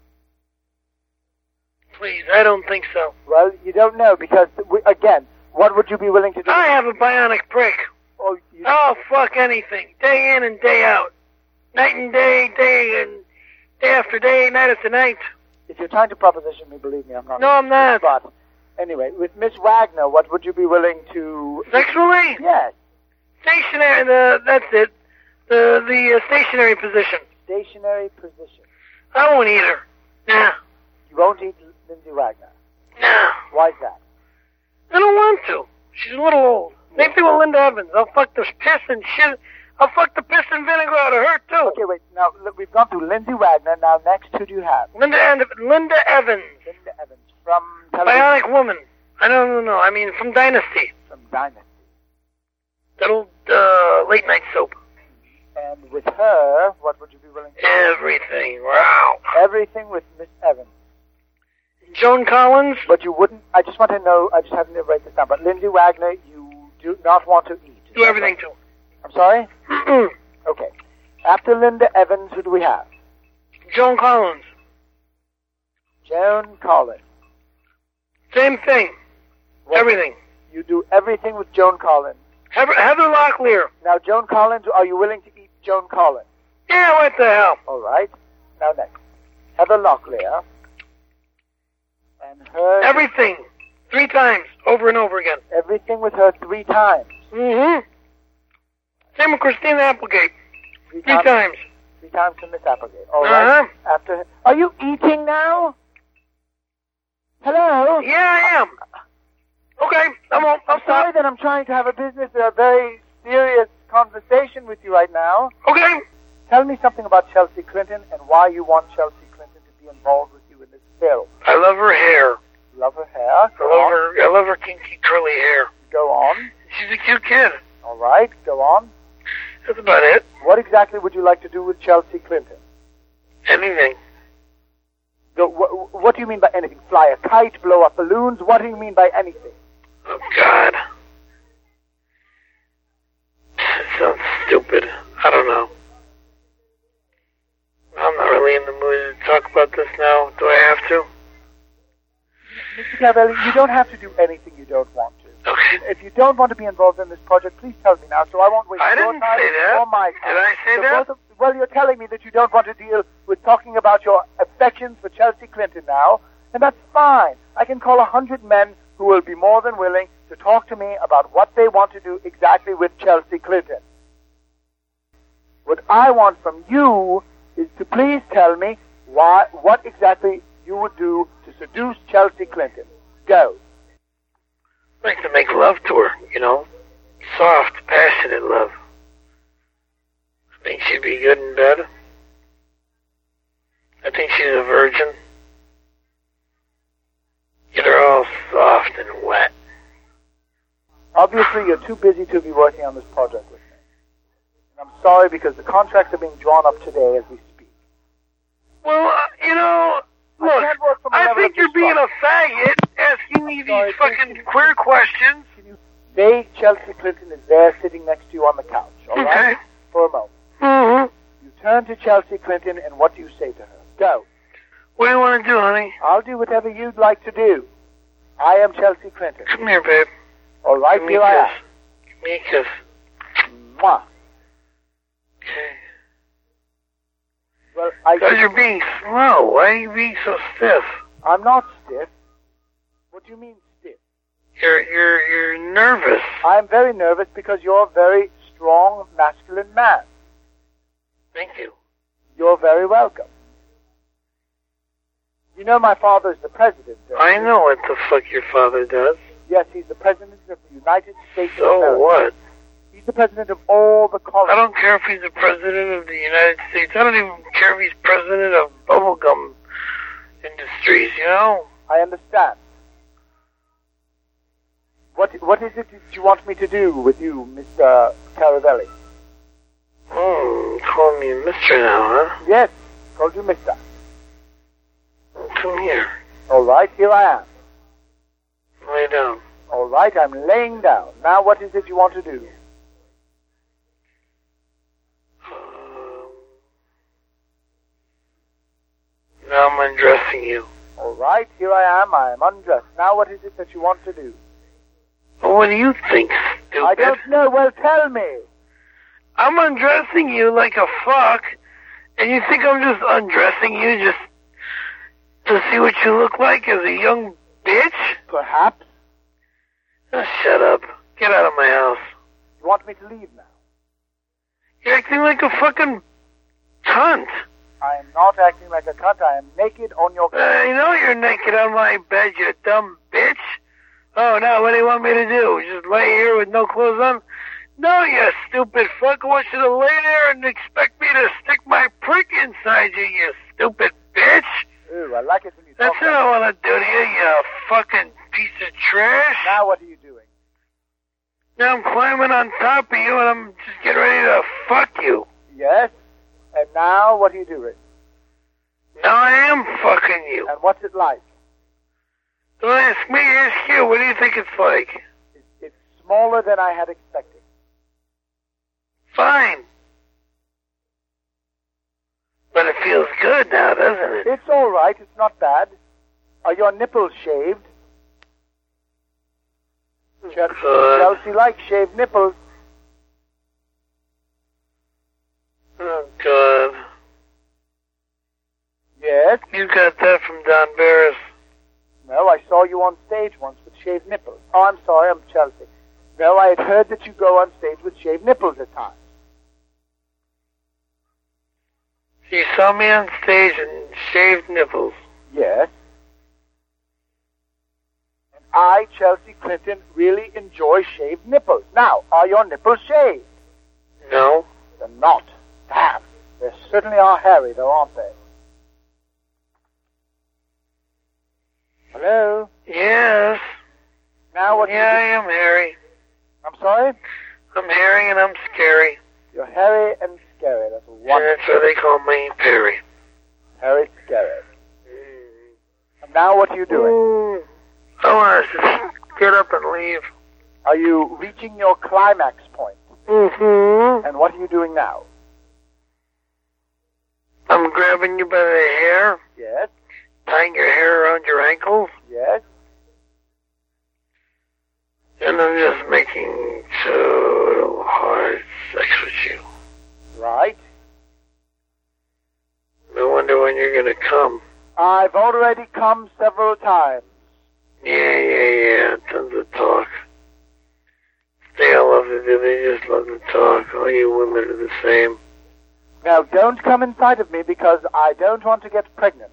Please, I don't think so. Well, you don't know because, we, again, what would you be willing to do? I have a bionic prick. Oh, you... Oh, fuck anything. Day in and day out. Night and day, day and day after day, night after night. If you're trying to proposition me, believe me, I'm not. No, I'm not. But anyway, with Miss Wagner, what would you be willing to... Sexually? Yes. Stationary, the, that's it. The, the uh, stationary position. Stationary position. I won't eat her. Nah. You won't eat Lindsay Wagner? Nah. Why is that? I don't want to. She's a little old. Same thing with Linda Evans. I'll fuck the piss and shit. I'll fuck the piss and vinegar out of her, too. Okay, wait. Now, look, we've gone through Lindsay Wagner. Now, next, who do you have? Linda, and, Linda Evans. Linda Evans. From television. Bionic Woman. I don't know. No, I mean, from Dynasty. From Dynasty. That old uh, late night soap. And with her, what would you be willing to do? Everything. Wow. Everything with Miss Evans. Joan Collins. But you wouldn't, I just want to know, I just have to write this down, but Lindsay Wagner, you do not want to eat. Do everything to her. I'm sorry? Mm-mm. Okay. After Linda Evans, who do we have? Joan Collins. Joan Collins. Same thing. What? Everything. You do everything with Joan Collins. Heather, Heather Locklear. Now, Joan Collins, are you willing to eat Joan Collins? Yeah, what the hell? All right. Now, next. Heather Locklear. And her... Everything. Three times. Over and over again. Everything with her three times. Mm-hmm. Same with Christina Applegate. Three, Three times. times. Three times to Miss Applegate. All Uh-huh. right. After... Are you eating now? Hello? Yeah, I am. Okay, I won't. I'll I'm sorry stop. that I'm trying to have a business, a very serious conversation with you right now. Okay. Tell me something about Chelsea Clinton and why you want Chelsea Clinton to be involved with you in this film. I love her hair. Love her hair. I Go love on. her. I love her kinky curly hair. Go on. She's a cute kid. All right. Go on. That's about it. What exactly would you like to do with Chelsea Clinton? Anything. Go, wh- what do you mean by anything? Fly a kite, blow up balloons? What do you mean by anything? Oh God. It sounds stupid. I don't know. I'm not really in the mood to talk about this now. Do I have to? Mister Gavelli, you don't have to do anything you don't want to. Okay. If you don't want to be involved in this project, please tell me now, so I won't waste I your didn't time say that. or my time. Did I say So that? both of- well, you're telling me that you don't want to deal with talking about your affections for Chelsea Clinton now, and that's fine. I can call a hundred men who will be more than willing to talk to me about what they want to do exactly with Chelsea Clinton. What I want from you is to please tell me why, what exactly you would do to seduce Chelsea Clinton. Go. I like to make love to her, you know. Soft, passionate love. I mean, she's she'd be good in bed. I think she's a virgin. Get her all soft and wet. Obviously, you're too busy to be working on this project with me. And I'm sorry because the contracts are being drawn up today as we speak. Well, uh, you know, look, I, can't work from the I level think of you're being distrust. a faggot asking me Sorry, these fucking can you- queer questions. Can you say Chelsea Clinton is there sitting next to you on the couch, all right? Okay. For a moment. Mm-hmm. You turn to Chelsea Clinton and what do you say to her? Go. What do you want to do, honey? I'll do whatever you'd like to do. I am Chelsea Clinton. Come here, babe. All right, Give me here a I kiss. Give me a kiss. am. Mwah. Okay. Well, I Because you're being slow. Why are you being so stiff? I'm not stiff. What do you mean stiff? You're you're you're nervous. I'm very nervous because you're a very strong, masculine man. Thank you. You're very welcome. You know my father's the president. don't I you? know what the fuck your father does. Yes, he's the president of the United States of So America. what? He's the president of all the I colonies. don't care if he's the president of the United States. I don't even care if he's president of bubblegum industries, you know? I understand. What What is it that you want me to do with you, Mister Caravelli? Oh, you calling me mister now, huh? Yes, called you Mister Come here. All right, here I am. Lay down. All right, I'm laying down. Now what is it you want to do? Um, now I'm undressing you. All right, here I am. I am undressed. Now what is it that you want to do? Well, what do you think, stupid? I don't know. Well, tell me. I'm undressing you like a fuck, and you think I'm just undressing you just to see what you look like as a young bitch? Perhaps. Oh, shut up. Get out of my house. You want me to leave now? You're acting like a fucking cunt. I am not acting like a cunt. I am naked on your... I know you're naked on my bed, you dumb bitch. Oh, now what do you want me to do? Just lay here with no clothes on? No, you stupid fuck. I want you to lay there and expect me to stick my prick inside you, you stupid bitch. Ooh, I like it when you That's talk what I want to do to you, you fucking piece of trash. Now what are you doing? Now I'm climbing on top of you and I'm just getting ready to fuck you. Yes? And now what are you doing? Now I am fucking you. And what's it like? Don't ask me, ask you. What do you think it's like? It's, it's smaller than I had expected. Fine. But it feels good now, doesn't it? It's all right. It's not bad. Are your nipples shaved? Ch- Good. Chelsea likes shaved nipples. Oh, God. Yes? You got that from Don Barris. No, I saw you on stage once with shaved nipples. Oh, I'm sorry, I'm Chelsea. No, I had heard that you go on stage with shaved nipples at times. You saw me on stage and shaved nipples. Yes. And I, Chelsea Clinton, really enjoy shaved nipples. Now, are your nipples shaved? No. They're not. Damn. They certainly are hairy, though, aren't they? Hello? Yes. Now what Yeah, I do you am hairy. do? I'm sorry? I'm hairy and I'm scary. You're hairy and scary. That's a And wonderful. that's why they call me Perry. Hairy, scary. And now what are you doing? Mm. I want to just get up and leave. Are you reaching your climax point? Mm-hmm. And what are you doing now? I'm grabbing you by the hair, Yes, tying your hair around your ankles, yes. and I'm just making total hard sex with you. Right. No wonder when you're gonna come. I've already come several times. Yeah, yeah, yeah. Tons of talk. They all love to do. They just love to talk. All you women are the same. Now, don't come inside of me because I don't want to get pregnant.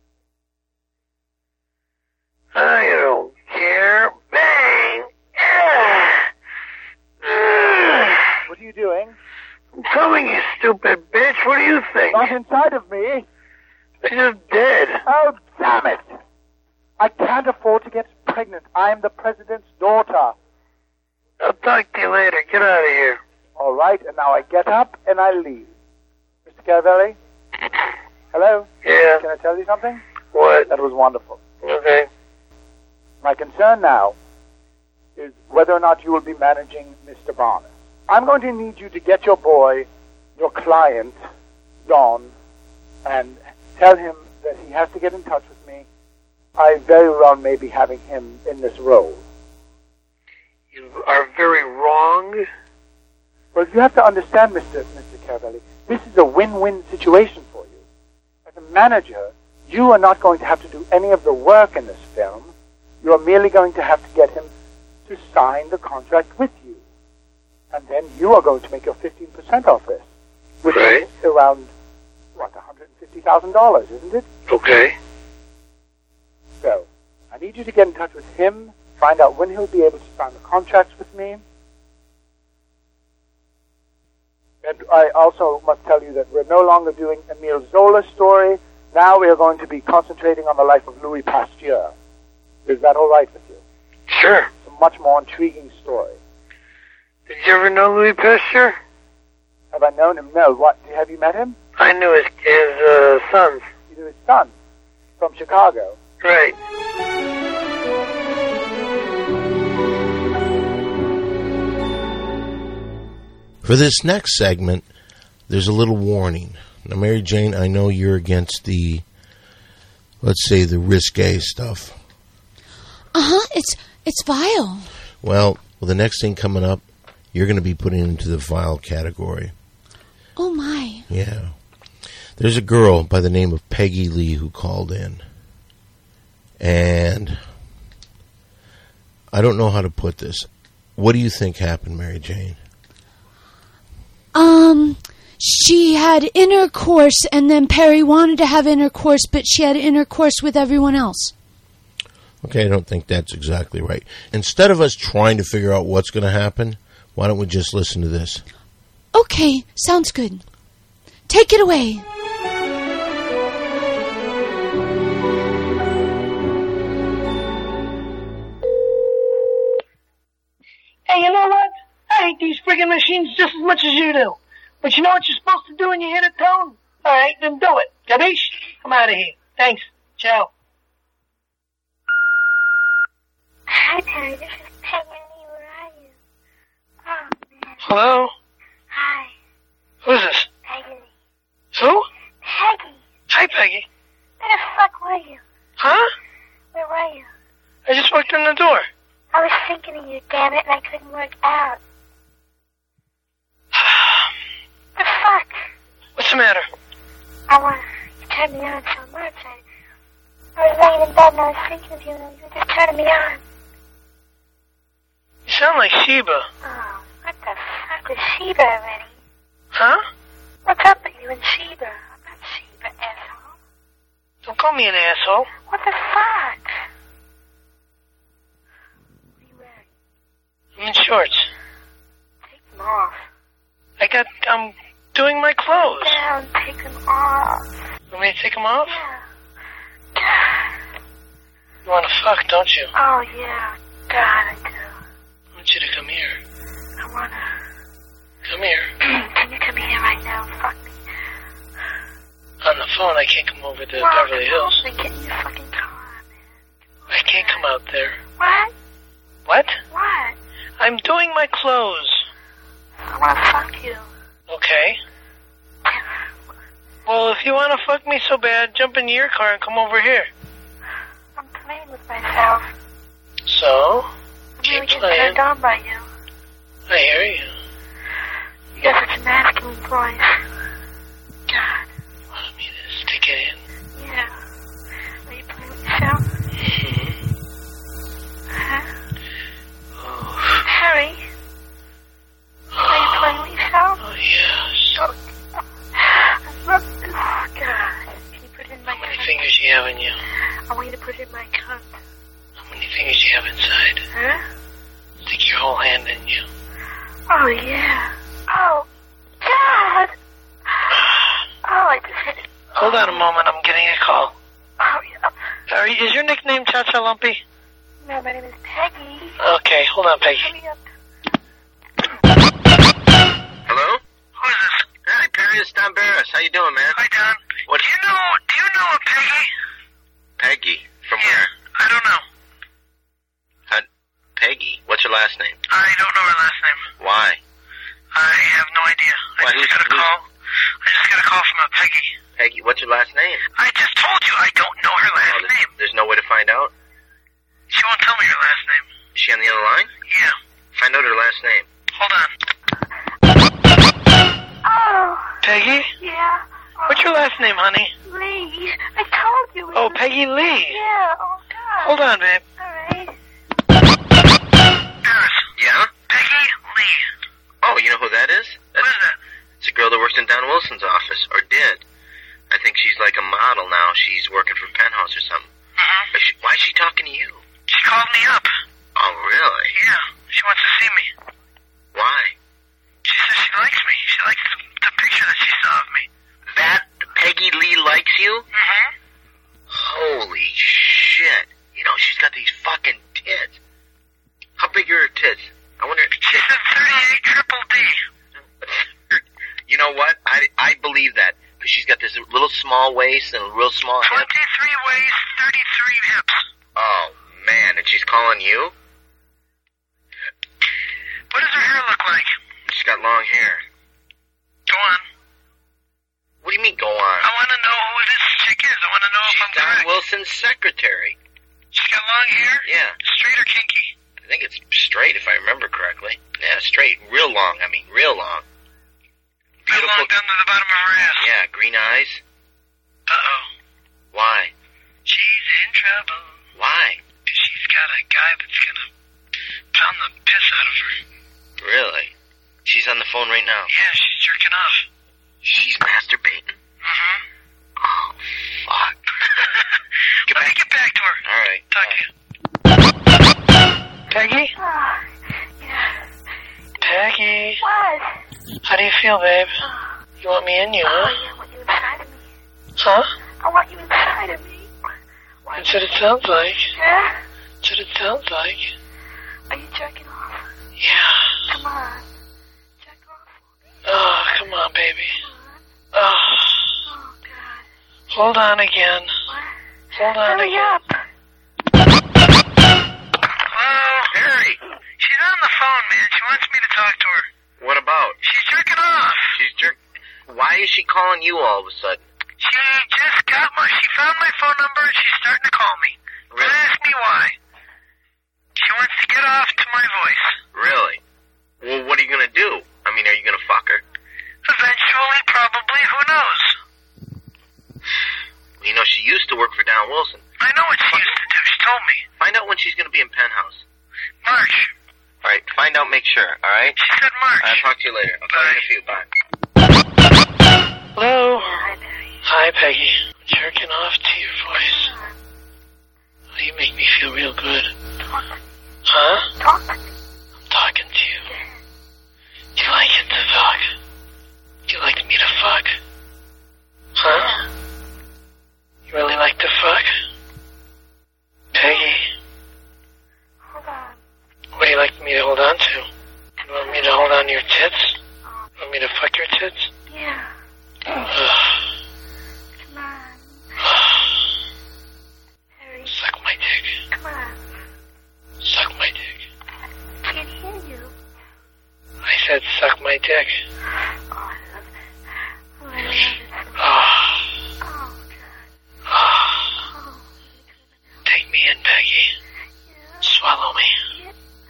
I don't care. Bang! Ah! Ah! What are you doing? I'm coming, you stupid bitch. What do you think? Not inside of me. They're just dead. Oh, damn it. I can't afford to get pregnant. I am the president's daughter. I'll talk to you later. Get out of here. All right, and now I get up and I leave. Mister Caravelli? Hello? Yeah. Can I tell you something? What? That was wonderful. Okay. My concern now is whether or not you will be managing Mister Barnes. I'm going to need you to get your boy, your client, Don, and tell him that he has to get in touch with me. I very well may be having him in this role. You are very wrong. Well, you have to understand, Mister Mister Caravelli, this is a win-win situation for you. As a manager, you are not going to have to do any of the work in this film. You are merely going to have to get him to sign the contract with you. And then you are going to make your fifteen percent off this, which right. is around, what, one hundred fifty thousand dollars, isn't it? Okay. So, I need you to get in touch with him, find out when he'll be able to sign the contracts with me. And I also must tell you that we're no longer doing Emile Zola's story. Now we are going to be concentrating on the life of Louis Pasteur. Is that all right with you? Sure. It's a much more intriguing story. Did you ever know Louis Pasteur? Have I known him? No. What? Have you met him? I knew his, his uh, sons. You knew his son from Chicago. Right. For this next segment, there's a little warning. Now, Mary Jane, I know you're against the, let's say, the risque stuff. Uh-huh, it's it's vile. Well, well, the next thing coming up, you're going to be put into the vile category. Oh, my. Yeah. There's a girl by the name of Peggy Lee who called in. And I don't know how to put this. What do you think happened, Mary Jane? Um, she had intercourse, and then Perry wanted to have intercourse, but she had intercourse with everyone else. Okay, I don't think that's exactly right. Instead of us trying to figure out what's going to happen, why don't we just listen to this? Okay, sounds good. Take it away. Hey, you know what? I hate these friggin' machines just as much as you do. But you know what you're supposed to do when you hit a tone? Alright, then do it. Capiche? I'm out of here. Thanks. Ciao. Hi, Perry. This is Peggy Lee. Where are you? Oh, man. Hello? Hi. Who's this? Peggy Lee. Who? Peggy. Hi, Peggy. Where the fuck were you? Huh? Where were you? I just walked in the door. I was thinking of you, damn it, and I couldn't work out. The fuck? What's the matter? I want you turned me on so much. I, I was laying in bed and I was thinking of you, and you were just turning me on. You sound like Sheba. Oh, what the fuck was Sheba already? Huh? What's up with you and Sheba? I'm not Sheba, asshole. Don't call me an asshole. What the fuck? What are you wearing? I'm in shorts. Take them off. I got, I'm doing my clothes. Down, take them off. Want me to take them off? Yeah. You want to fuck, don't you? Oh, yeah. God, I do. I want you to come here. I wanna... Come here. Can you come here right now? Fuck me. On the phone, I can't come over to Well, Beverly Hills. Then get in your fucking car, man. I can't come out there. What? What? What? I'm doing my clothes. I wanna fuck you. Okay. Well, if you want to fuck me so bad, jump into your car and come over here. I'm playing with myself. So? I'm Keep really getting playing. turned on by you. I hear you. You got such a masculine voice. God. Want me to stick it in? Yeah. Are you playing with yourself? Mm-hmm. Huh? Oh. Harry? Are you playing with yourself? Oh, yes. Oh, I love this. God. Can you put it in my How many cunt? fingers you have in you? I want you to put it in my cunt. How many fingers you have inside? Huh? Stick your whole hand in you. Oh, yeah. Oh, God! Hold on a moment. I'm getting a call. Hurry up. Are you, is your nickname Cha-Cha Lumpy? No, my name is Peggy. Okay, hold on, Peggy. Hurry up. Hello? Who is this? Hi, Perry. It's Don Barris. How you doing, man? Hi, Don. What? Do you know, do you know a Peggy? Peggy. From Yeah, where? I don't know. How, Peggy. What's your last name? I don't know her last name. Why? I have no idea. I Why, just who's- got a who's- call. I just got a call from a Peggy. Peggy. What's your last name? I just told you I don't know her last Oh, there's, name. there's no way to find out? She won't tell me her last name. Is she on the other line? Yeah. Find out her last name. Hold on. Oh, Peggy? yeah. Oh, What's your last name, honey? Lee. I told you. it Oh, was- Peggy Lee. Yeah, oh, God. Hold on, babe. All right. Paris. Yeah? Peggy Lee. Oh, you know who that is? That's, What is that? It's a girl that works in Don Wilson's office, or did. I think she's like a model now. She's working for Penthouse or something. Mm-hmm. But she, why is she talking to you? She called me up. Oh, really? Yeah. She wants to see me. Why? She says she likes me. She likes the, the picture that she saw of me. That Peggy Lee likes you? Mm-hmm. Holy shit. You know, she's got these fucking tits. How big are her tits? I wonder... She said thirty-eight triple D. You know what? I, I believe that. Because she's got this little small waist and a real small hip. twenty-three waist, thirty-three hips. Oh, man. And she's calling you? What does her hair look like? She's got long hair. Go on. What do you mean, go on? I want to know who this chick is. I want to know if She's I'm Don correct. Wilson's secretary. She's got long hair? Yeah. Straight or kinky? I think it's straight, if I remember correctly. Yeah, straight. Real long. I mean, real long. Real long down to the bottom of her ass. Yeah, green eyes. Uh-oh. Why? She's in trouble. Why? Because she's got a guy that's going to pound the piss out of her. Really? She's on the phone right now. Yeah, she's jerking off. She's masturbating? Mm-hmm. Oh, fuck. Get Let me back. get back to her. All right. Talk to you. Peggy? Oh, yeah. Peggy? What? How do you feel, babe? Oh, You want me in you, oh, huh? yeah, I want you inside of me. Huh? I want you inside of me. That's what it sounds like. Yeah? That's what it sounds like. Are you jerking off? Yeah. Come on. Jerk off. Oh, come on, baby. Come on. Oh, Oh, God. hold on again. What? Hold on Hurry again. up. Hello? Harry! She's on the phone, man. She wants me to talk to her. What about? She's jerking off. She's jerk. Why is she calling you all of a sudden? She just got my... She found my phone number and she's starting to call me. Don't Really? ask me why. She wants to get off to my voice. Really? Well, what are you gonna do? I mean, are you gonna fuck her? Eventually, probably. Who knows? You know, she used to work for Don Wilson. I know what she used to do. She told me. Find out when she's gonna be in Penthouse. March. All right, find out, make sure, all right? She said March. I'll talk to you later. I'll call you in a few. Bye. Hello? Hi, Barry. Hi, Peggy. Jerking off to your voice. Oh, you make me feel real good. Talk. Huh? Talk. I'm talking to you. Do you like it to fuck? Do you like me to fuck? Huh? You really like to fuck? Peggy, Hold on. what do you like me to hold on to? You want me to hold on to your tits? You want me to fuck your tits? Yeah. Ugh. Come on. Harry. Suck my dick. Come on. Suck my dick. I can't hear you. I said suck my dick. Oh, I love it. Oh, I love it. Ah. Oh, God. Ah. Oh, Take me in, Peggy. yeah. Swallow me.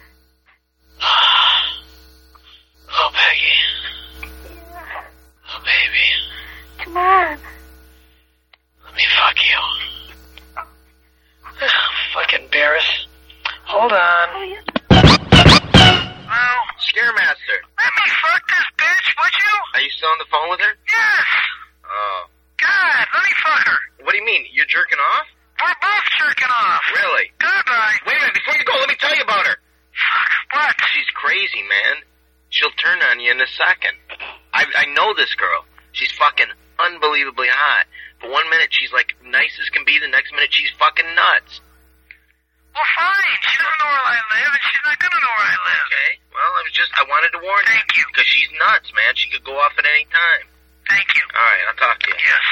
Ah. Oh, Peggy. Yeah. Oh, baby. Come on. Let me fuck you. Ah, fucking Barris. Hold on. Oh, yeah. Hello? Scaremaster, Let me fuck this bitch, would you? are you still on the phone with her? Yes. Oh. God, let me fuck her. What do you mean? You're jerking off? We're both jerking off. Really? Goodbye. Wait a minute, before you go, let me tell you about her. Fuck. What? She's crazy, man. She'll turn on you in a second. I I know this girl. She's fucking unbelievably hot. One minute she's like nice as can be, the next minute she's fucking nuts. Well, fine. She doesn't know where I live, and she's not gonna know where I live. Okay. Well, I was just, I wanted to warn Thank you. you. Because she's nuts, man. She could go off at any time. Thank you. All right, I'll talk to you. Yes.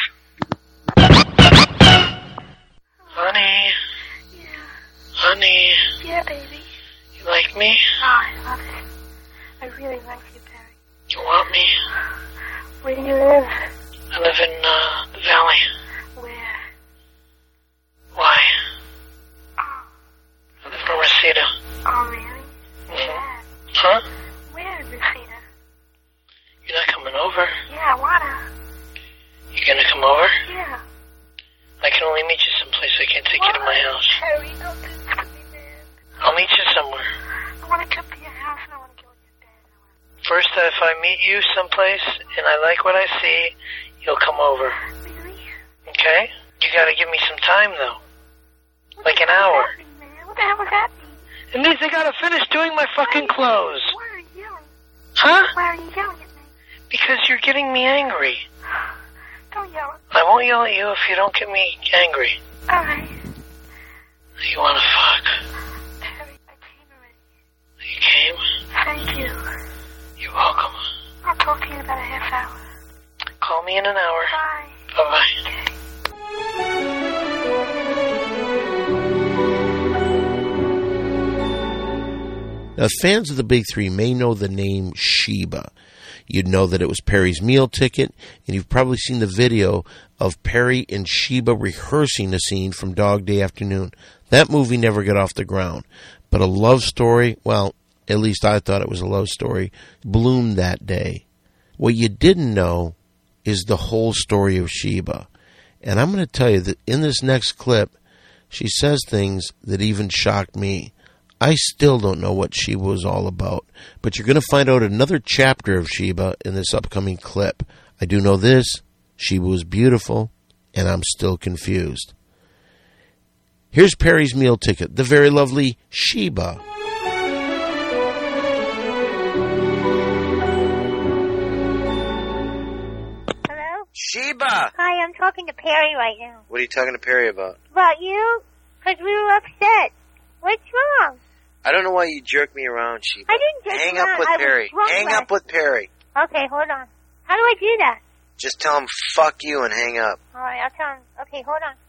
Honey. Yeah. Honey. Yeah, baby. You like me? Oh, I love it. I really like you, Perry. You want me? Where do you live? I live in, uh, the valley. Where? Why? Oh. I live in Reseda. Oh, really? Mm-hmm. Where? Huh? Where in Reseda? You're not coming over? Yeah, I wanna. You gonna come over? Yeah. I can only meet you someplace. I can't take you to my house. Perry, don't do this to me, man. I'll meet you somewhere. I wanna come to your house and I wanna go with your dad. First, if I meet you someplace and I like what I see, you'll come over. Really? Okay? You gotta give me some time, though. What Like the an hell hour. does that mean, man? What the hell does that mean? It means I gotta finish doing my fucking clothes. Why are you yelling? Huh? Why are you yelling at me? Because you're getting me angry. Don't yell at me. I won't yell at you if you don't get me angry. Alright. You wanna fuck? Perry, I came already. You came? Thank you. You're welcome. I'll talk to you in about a half hour. Call me in an hour. Bye. Bye-bye. Okay. Now, fans of the Big Three may know the name Sheba. You'd know that it was Perry's meal ticket, and you've probably seen the video of Perry and Sheba rehearsing a scene from Dog Day Afternoon. That movie never got off the ground, but a love story, well, at least I thought it was a love story, bloomed that day. What you didn't know is the whole story of Sheba. And I'm going to tell you that in this next clip, she says things that even shocked me. I still don't know what Sheba was all about, but you're going to find out another chapter of Sheba in this upcoming clip. I do know this, Sheba was beautiful, and I'm still confused. Here's Perry's meal ticket, the very lovely Sheba. Hello? Sheba! Hi, I'm talking to Perry right now. What are you talking to Perry about? About you? Because we were upset. What's wrong? I don't know why you jerk me around, Sheba. I didn't jerk Hang you up around. with I was Perry. drunk Hang last- up with Perry. Okay, hold on. How do I do that? Just tell him fuck you and hang up. All right, I'll tell him. Okay, hold on.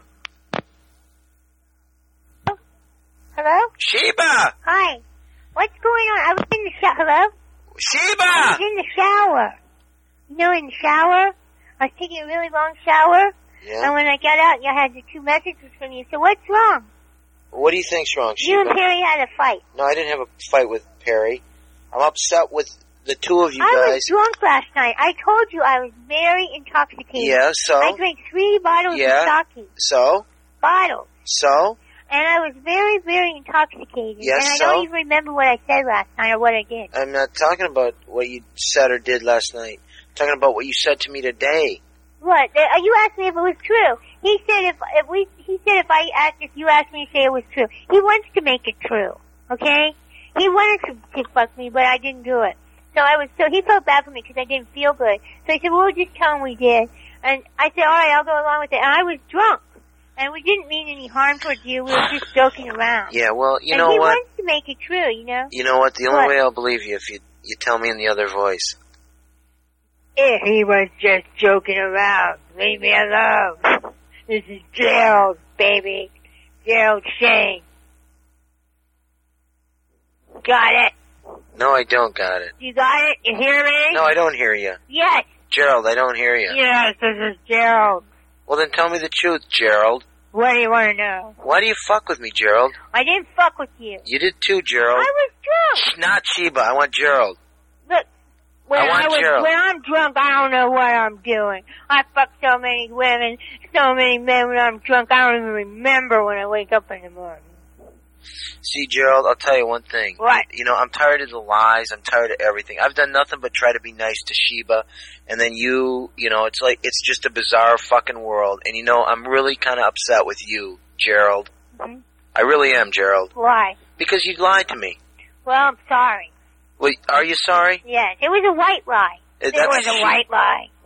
Oh. Hello? Sheba! Hi. What's going on? I was in the shower. Hello? I was Sheba! in the shower. You know, in the shower? I was taking a really long shower. Yeah? And when I got out, I had the two messages from you. So what's wrong? What do you think's wrong, You and Sheba? Perry had a fight. No, I didn't have a fight with Perry. I'm upset with the two of you I guys. was drunk last night. I told you I was very intoxicated. Yeah, so? I drank three bottles Yeah. of sake. So? Bottles. So? And I was very, very intoxicated. Yes, and I so? don't even remember what I said last night or what I did. I'm not talking about what you said or did last night. I'm talking about what you said to me today. What? Uh, You asked me if it was true. He said if if we. He said if I asked if you asked me to say it was true. He wants to make it true. Okay? He wanted to, to fuck me, but I didn't do it. So I was. So he felt bad for me because I didn't feel good. So he said, "Well, we'll just tell him we did." And I said, "All right, I'll go along with it." And I was drunk, and we didn't mean any harm towards you. We were just joking around. Yeah, well, you and know he what? wants to make it true. You know. You know what? The only What? way I'll believe you if you you tell me in the other voice. If he was just joking around, leave me alone. This is Gerald, baby. Gerald Shane. Got it? No, I don't got it. You got it? You hear me? No, I don't hear you. Yes. Gerald, I don't hear you. Yes, this is Gerald. Well, then tell me the truth, Gerald. What do you want to know? Why do you fuck with me, Gerald? I didn't fuck with you. You did too, Gerald. I was drunk. Not Sheba. I want Gerald. Look, when I want was, Gerald. when I'm drunk, I don't know what I'm doing. I fuck so many women, so many men when I'm drunk, I don't even remember when I wake up in the morning. See, Gerald, I'll tell you one thing. What? You know, I'm tired of the lies. I'm tired of everything. I've done nothing but try to be nice to Sheba. And then you, you know, it's like, it's just a bizarre fucking world. And, you know, I'm really kind of upset with you, Gerald. Mm-hmm. I really am, Gerald. Why? Because you lied to me. Well, I'm sorry. Well, are you sorry? Yes, it was a white lie. Uh, It that's was a She- white lie.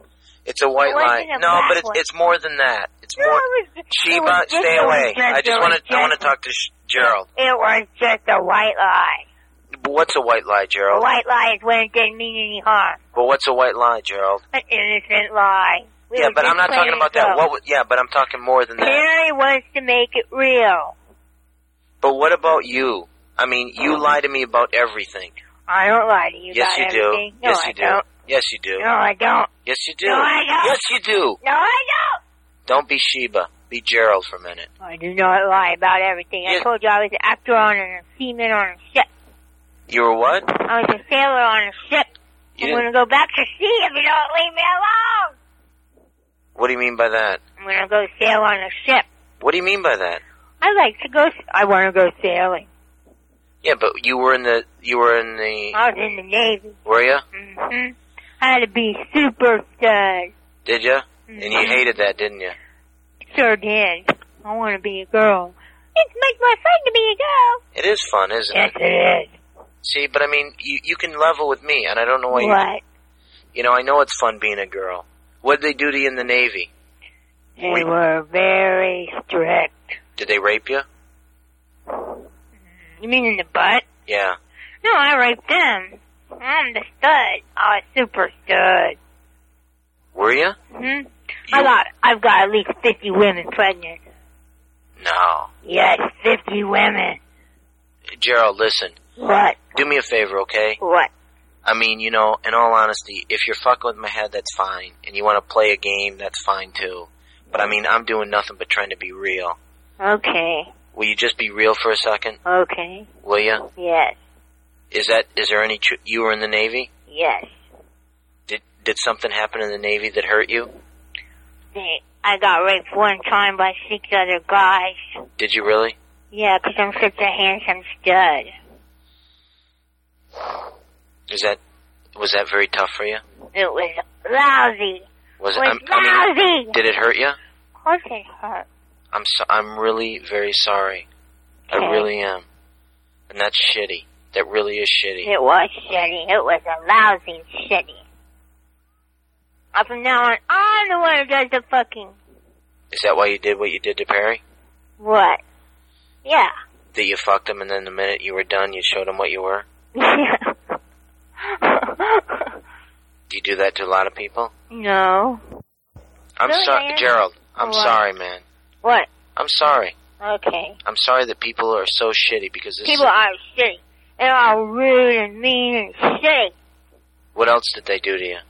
It's a white It wasn't lie. a No, black but it's one. it's more than that. It's No, more. it was, Sheba, it was just, stay it was away. just- I it just was want to. I want to just- talk to Sh- Gerald. It was just a white lie. But what's a white lie, A Gerald? white lie is when it didn't mean any harm. But what's a white lie, Gerald? An innocent lie. We yeah, were but just I'm not talking playing about it that. go. What? w- Yeah, but I'm talking more than that. Perry wants to make it real. But what about you? I mean, you lie to me about everything. I don't lie to you Yes, about you everything. do. No, yes, I you do. don't. Yes, you do. No, I don't. Yes, you do. No, I don't. Yes, you do. No, I don't. Don't be Sheba. Be Gerald for a minute. I do not lie about everything. I Yeah. told you I was an actor on a seaman on a ship. You were what? I was a sailor on a ship. You I'm didn't- going to go back to sea if you don't leave me alone. What do you mean by that? I'm going to go sail on a ship. What do you mean by that? I like to go. I want to go sailing. Yeah, but you were in the. You were in the. I was in the Navy. Were you? hmm I had to be super stud. Did you? And you Mhm. hated that, didn't you? Sure did. I want to be a girl. It makes my fun to be a girl. It is fun, isn't Yes, it? it is. See, but I mean, you you can level with me, and I don't know why you. What? You know, I know it's fun being a girl. What did they do to you in the Navy? They were very strict. Did they rape you? You mean in the butt? Yeah. No, I raped them. I'm the stud. I was super stud. Were you? Hmm? I got, I've got at least fifty women pregnant. No. Yes, fifty women. Gerald, listen. What? Do me a favor, okay? What? I mean, you know, in all honesty, if you're fucking with my head, that's fine. And you want to play a game, that's fine too. But I mean, I'm doing nothing but trying to be real. Okay. Will you just be real for a second? Okay. Will you? Yes. Is that, is there any, tr- you were in the Navy? Yes. Did, did something happen in the Navy that hurt you? They, I got raped one time by six other guys. Did you really? Yeah, 'cause I'm such a handsome stud. Is that, was that very tough for you? It was lousy. Was It it, was I'm- I mean, lousy. did it hurt you? Of course it hurt. I'm so, I'm really very sorry. I Okay. really am. And that's shitty. That really is shitty. It was shitty. It was a lousy shitty. Uh, From now on, I'm the one who does the fucking... Is that why you did what you did to Perry? What? Yeah. That you fucked him and then the minute you were done, you showed him what you were? Do you do that to a lot of people? No. I'm Really, sorry, man? Gerald. I'm What? sorry, man. What? I'm sorry. Okay. I'm sorry that people are so shitty because this People is... are shitty. They're all rude and mean and shitty. What else did they do to you?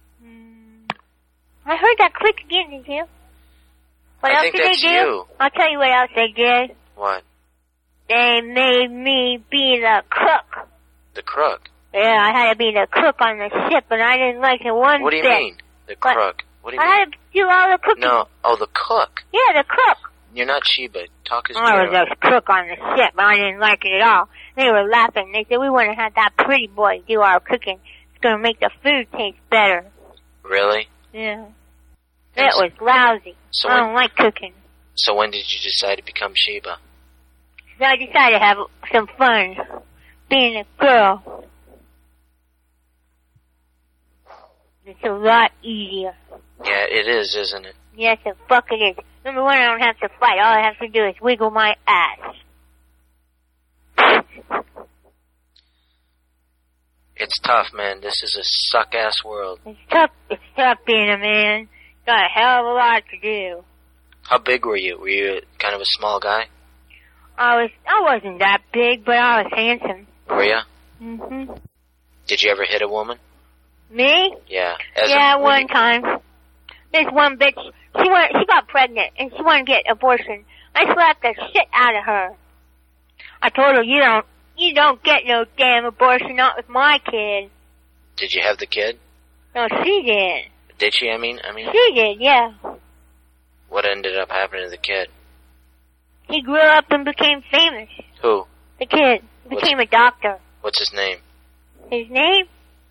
I heard that click again, did you? What I else think did that's they do? you. I'll tell you what else they did. What? They made me be the cook. The crook. Yeah, I had to be the cook on the ship, and I didn't like it one What do you bit. mean? The What? crook. What do you I mean? had to do all the cooking. No. Oh, the cook. Yeah, the cook. You're not Sheba. Talk as I was Gerald. a cook on the ship, and I didn't like it at all. They were laughing. They said, we want to have that pretty boy do our cooking. It's going to make the food taste better. Really? Yeah. Yes. It was lousy. So I when- don't like cooking. So when did you decide to become Sheba? So I decided to have some fun being a girl. It's a lot easier. Yeah, it is, isn't it? Yes, the fuck it is. Number one, I don't have to fight. All I have to do is wiggle my ass. It's tough, man. This is a suck-ass world. It's tough. It's tough being a man. Got a hell of a lot to do. How big were you? Were you kind of a small guy? I was. I wasn't that big, but I was handsome. Were you? Mhm. Did you ever hit a woman? Me? Yeah. As yeah, a, were one you- time. This one bitch. She went. She got pregnant, and she wanted to get abortion. I slapped the shit out of her. I told her, "You don't. You don't get no damn abortion. Not with my kid." Did you have the kid? No, she did. Did she? I mean, I mean, She did. Yeah. what ended up happening to the kid? He grew up and became famous. Who? The kid became a doctor. What's his name? His name?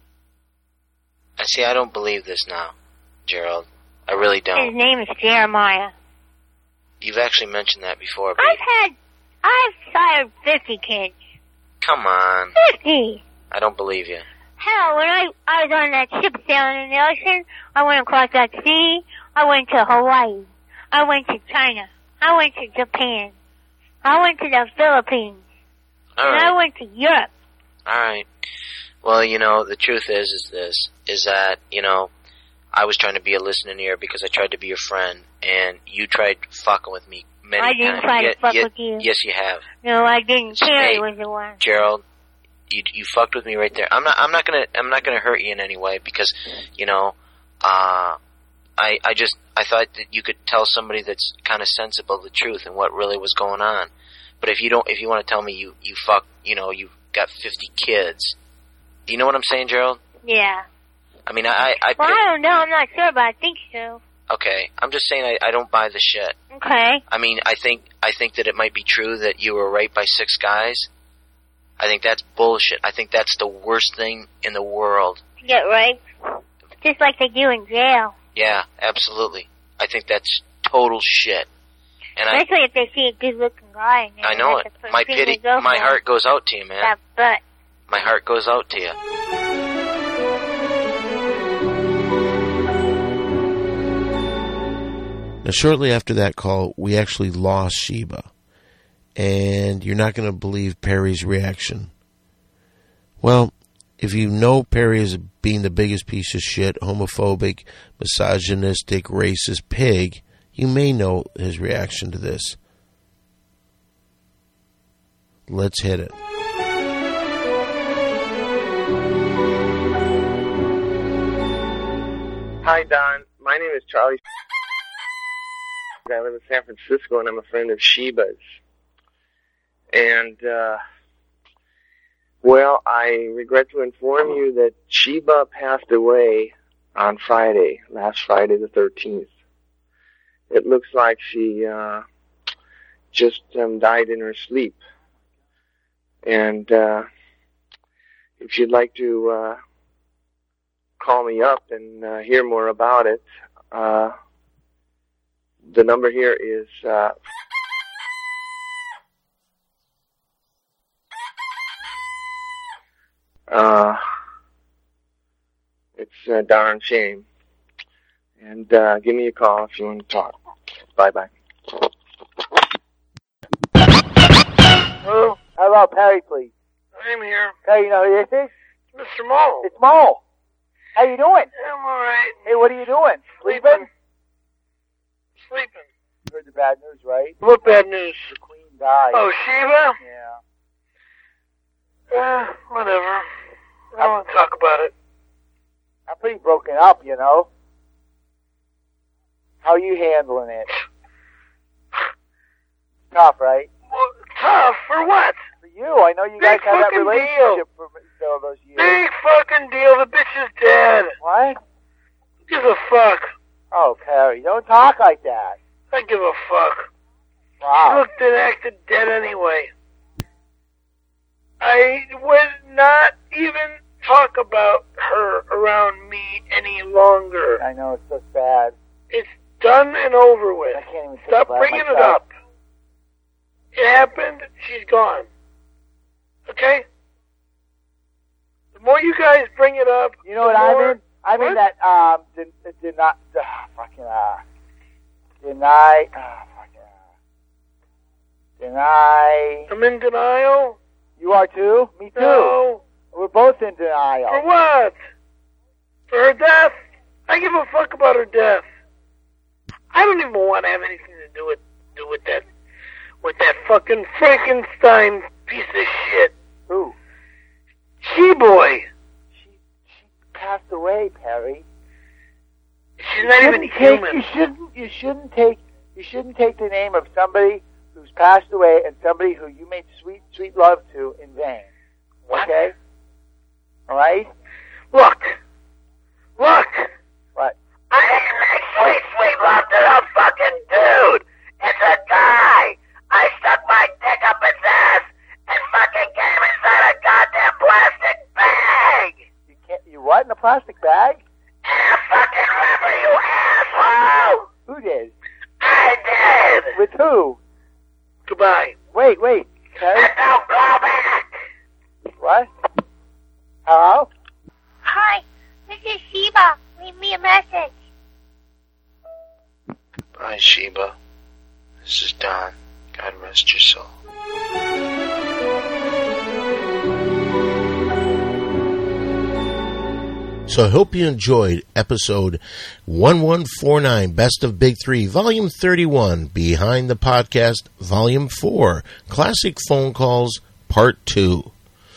I see. I don't believe this now, Gerald. I really His don't. name is Jeremiah. You've actually mentioned that before, but I've had. I've sired fifty kids. come on. Fifty. I don't believe you. Hell, when I, I was on that ship sailing in the ocean, I went across that sea. I went to Hawaii. I went to China. I went to Japan. I went to the Philippines. All and right. I went to Europe. All right. Well, you know, the truth is, is this, is that, you know, I was trying to be a listening ear because I tried to be your friend, and you tried fucking with me many I didn't times. try to Ye- fuck ye- with you. Yes, you have. No, I didn't. Carrie Hey, was the one. Gerald, you you fucked with me right there. I'm not I'm not gonna I'm not gonna hurt you in any way because, you know, uh, I I just I thought that you could tell somebody that's kind of sensible the truth and what really was going on. But if you don't, if you want to tell me you you fuck, you know, you got fifty kids, do you know what I'm saying, Gerald? Yeah. I mean, I I Well, pick- I don't know. I'm not sure, but I think so. okay. I'm just saying I I don't buy the shit. Okay. I mean, I think I think that it might be true that you were raped by six guys. I think that's bullshit. I think that's the worst thing in the world. To get raped. Just like they do in jail. Yeah, absolutely. I think that's total shit. And I Especially if they see a good-looking guy in there. I know it. That's the first My thing pity, they go my for. heart goes out to you, man. That butt. My heart goes out to you. Now, shortly after that call, we actually lost Sheba. And you're not going to believe Perry's reaction. Well, if you know Perry as being the biggest piece of shit, homophobic, misogynistic, racist pig, you may know his reaction to this. Let's hit it. Hi, Don. My name is Charlie. I live in San Francisco, and I'm a friend of Sheba's. And, uh, well, I regret to inform you that Sheba passed away on Friday, last Friday the thirteenth. It looks like she, uh, just, um, died in her sleep. And, uh, if you'd like to, uh, call me up and, uh, hear more about it, uh, the number here is, uh, Uh, it's a darn shame. And, uh, give me a call if you want to talk. Bye-bye. Hello? Hello, Perry, please. I'm here. Perry, you know who this is? Mister Mole. It's Mo. How you doing? I'm alright. Hey, what are you doing? Sleeping. Sleeping. You heard the bad news, right? What bad news? The Queen died. Oh, Sheba? Yeah. Uh, whatever. I don't want to talk about it. I'm pretty broken up, you know. How are you handling it? Tough, right? Well, tough? For what? For you. I know you guys Big had that fucking relationship for all those years. Big fucking deal. The bitch is dead. What? Who gives a fuck? Oh, Perry, don't talk like that. I give a fuck. Wow. She looked and acted dead anyway. I would not even talk about her around me any longer. I know, it's so sad. It's done and over with. I can't even think Stop about bringing it myself. up. It happened. She's gone. Okay? The more you guys bring it up, You know what the I'm more- in? I'm What? in that, um, did, did not, uh, fucking, uh, deny, uh, fucking, uh, deny. I'm in denial. You are too? Me too. No. We're both in denial. For what? For her death? I give a fuck about her death. I don't even want to have anything to do with do with that with that fucking Frankenstein piece of shit. Who? She-boy. Passed away, Perry. She's not even shouldn't take- human. You shouldn't. You shouldn't take. You shouldn't take the name of somebody who's passed away and somebody who you made sweet, sweet love to in vain. What? Okay. All right. Look. Look. What? I didn't make sweet, sweet love to no fucking dude. It's a guy. I stuck my dick up his ass and fucking came inside a goddamn plastic bag. You can't. You what in a plastic bag? And fucking remember, you asshole. Who did? I did. With who? Goodbye. Wait, wait. Perry. And don't call back. What? Hello? rest your soul. So I hope you enjoyed episode eleven forty-nine, Best of Big Three, Volume thirty-one, Behind the Podcast, Volume four, Classic Phone Calls, Part two.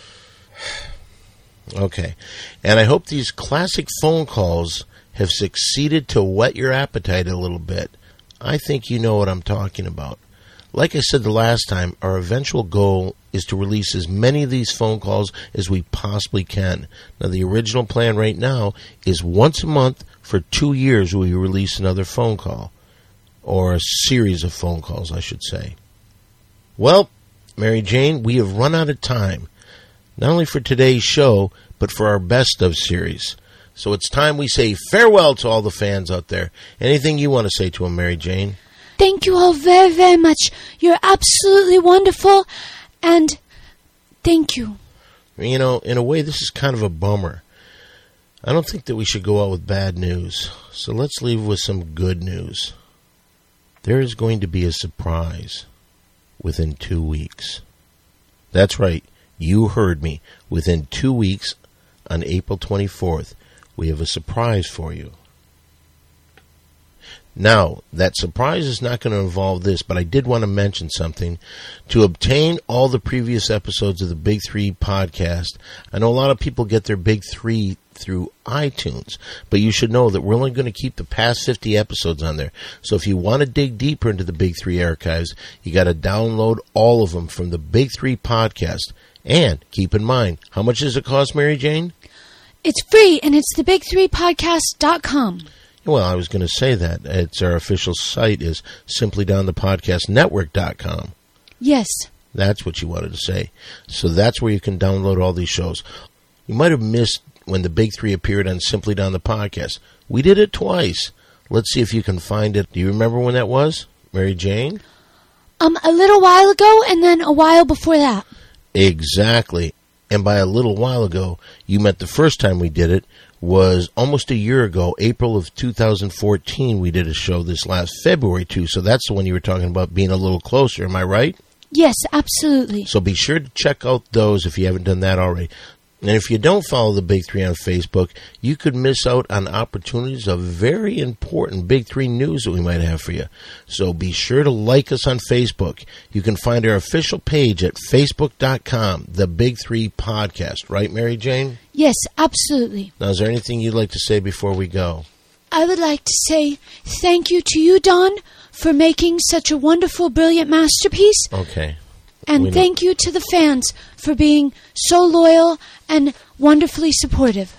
Okay, and I hope these classic phone calls have succeeded to whet your appetite a little bit. I think you know what I'm talking about. Like I said the last time, our eventual goal is to release as many of these phone calls as we possibly can. Now, the original plan right now is once a month for two years we release another phone call. Or a series of phone calls, I should say. Well, Mary Jane, we have run out of time. Not only for today's show, but for our Best of series. So it's time we say farewell to all the fans out there. Anything you want to say to them, Mary Jane? Thank you all very, very much. You're absolutely wonderful, and thank you. You know, in a way, this is kind of a bummer. I don't think that we should go out with bad news, so let's leave with some good news. There is going to be a surprise within two weeks. That's right, you heard me. Within two weeks, on April twenty-fourth, we have a surprise for you. Now, that surprise is not going to involve this, but I did want to mention something. To obtain all the previous episodes of the Big Three podcast, I know a lot of people get their Big Three through iTunes, but you should know that we're only going to keep the past fifty episodes on there. So if you want to dig deeper into the Big Three archives, you got to download all of them from the Big Three podcast. And keep in mind, how much does it cost, Mary Jane? It's free, and it's the big three podcast dot com. Well, I was going to say that. It's our official site is simply down the podcast network dot com. Yes. That's what you wanted to say. So that's where you can download all these shows. You might have missed when the Big Three appeared on Simply Down the Podcast. We did it twice. Let's see if you can find it. Do you remember when that was, Mary Jane? Um, a little while ago, and then a while before that. Exactly. And by a little while ago, you meant the first time we did it was almost a year ago, April of two thousand fourteen. We did a show this last February, too. So that's the one you were talking about being a little closer. Am I right? Yes, absolutely. So be sure to check out those if you haven't done that already. And if you don't follow the Big Three on Facebook, you could miss out on opportunities of very important Big Three news that we might have for you. So be sure to like us on Facebook. You can find our official page at facebook dot com, The Big Three Podcast. Right, Mary Jane? Yes, absolutely. Now, is there anything you'd like to say before we go? I would like to say thank you to you, Don, for making such a wonderful, brilliant masterpiece. Okay. And thank you to the fans for being so loyal and wonderfully supportive.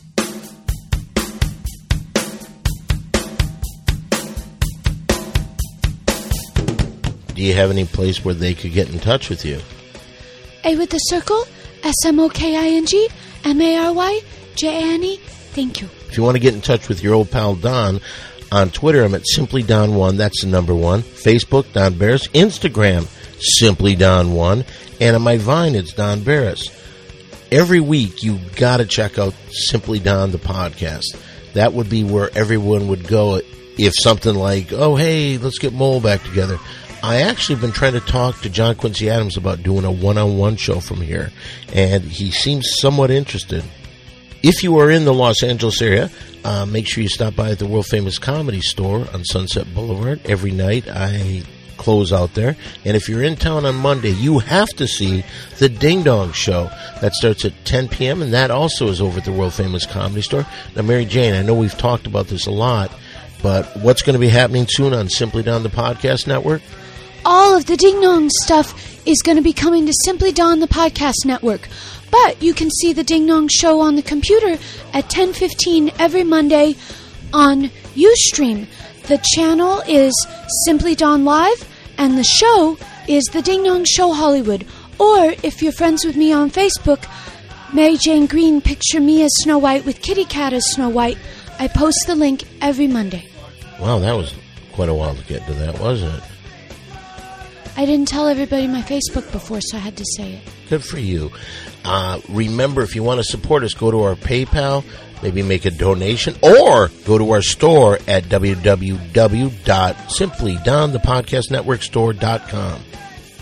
Do you have any place where they could get in touch with you? A with the circle, S M O K I N G, M A R Y, J A N E. Thank you. If you want to get in touch with your old pal Don, on Twitter I'm at Simply Don one, that's the number one. Facebook, Don Barris. Instagram, Simply Don one. And on my Vine, it's Don Barris. Every week, you got to check out Simply Don the podcast. That would be where everyone would go if something like, oh, hey, let's get Mole back together. I actually been trying to talk to John Quincy Adams about doing a one-on-one show from here, and he seems somewhat interested. If you are in the Los Angeles area, uh, make sure you stop by at the world-famous Comedy Store on Sunset Boulevard. Every night, I close out there. And if you're in town on Monday, you have to see the Ding Dong Show. That starts at ten p.m., and that also is over at the world-famous Comedy Store. Now, Mary Jane, I know we've talked about this a lot, but what's going to be happening soon on Simply Don the Podcast Network? All of the Ding Dong stuff is going to be coming to Simply Don the Podcast Network. But you can see the Ding Dong Show on the computer at ten fifteen every Monday on Ustream. The channel is Simply Don Live, and the show is the Ding Dong Show Hollywood. Or, if you're friends with me on Facebook, Mary Jane Green, picture me as Snow White with Kitty Cat as Snow White. I post the link every Monday. Wow, that was quite a while to get to that, wasn't it? I didn't tell everybody my Facebook before, so I had to say it. Good for you. Uh, remember, if you want to support us, go to our PayPal, maybe make a donation, or go to our store at w w w dot simply don the podcast network store dot com.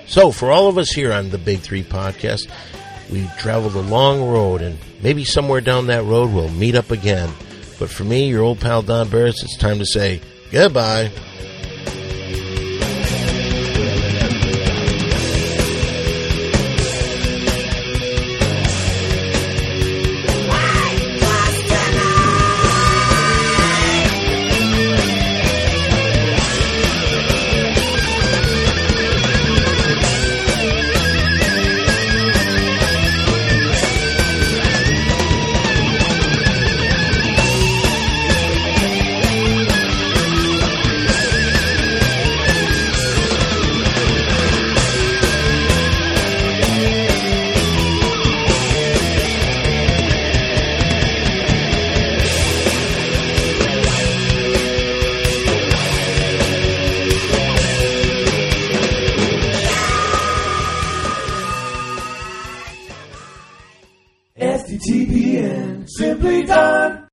So, for all of us here on the Big Three Podcast, we've traveled a long road, and maybe somewhere down that road we'll meet up again. But for me, your old pal Don Barris, it's time to say goodbye.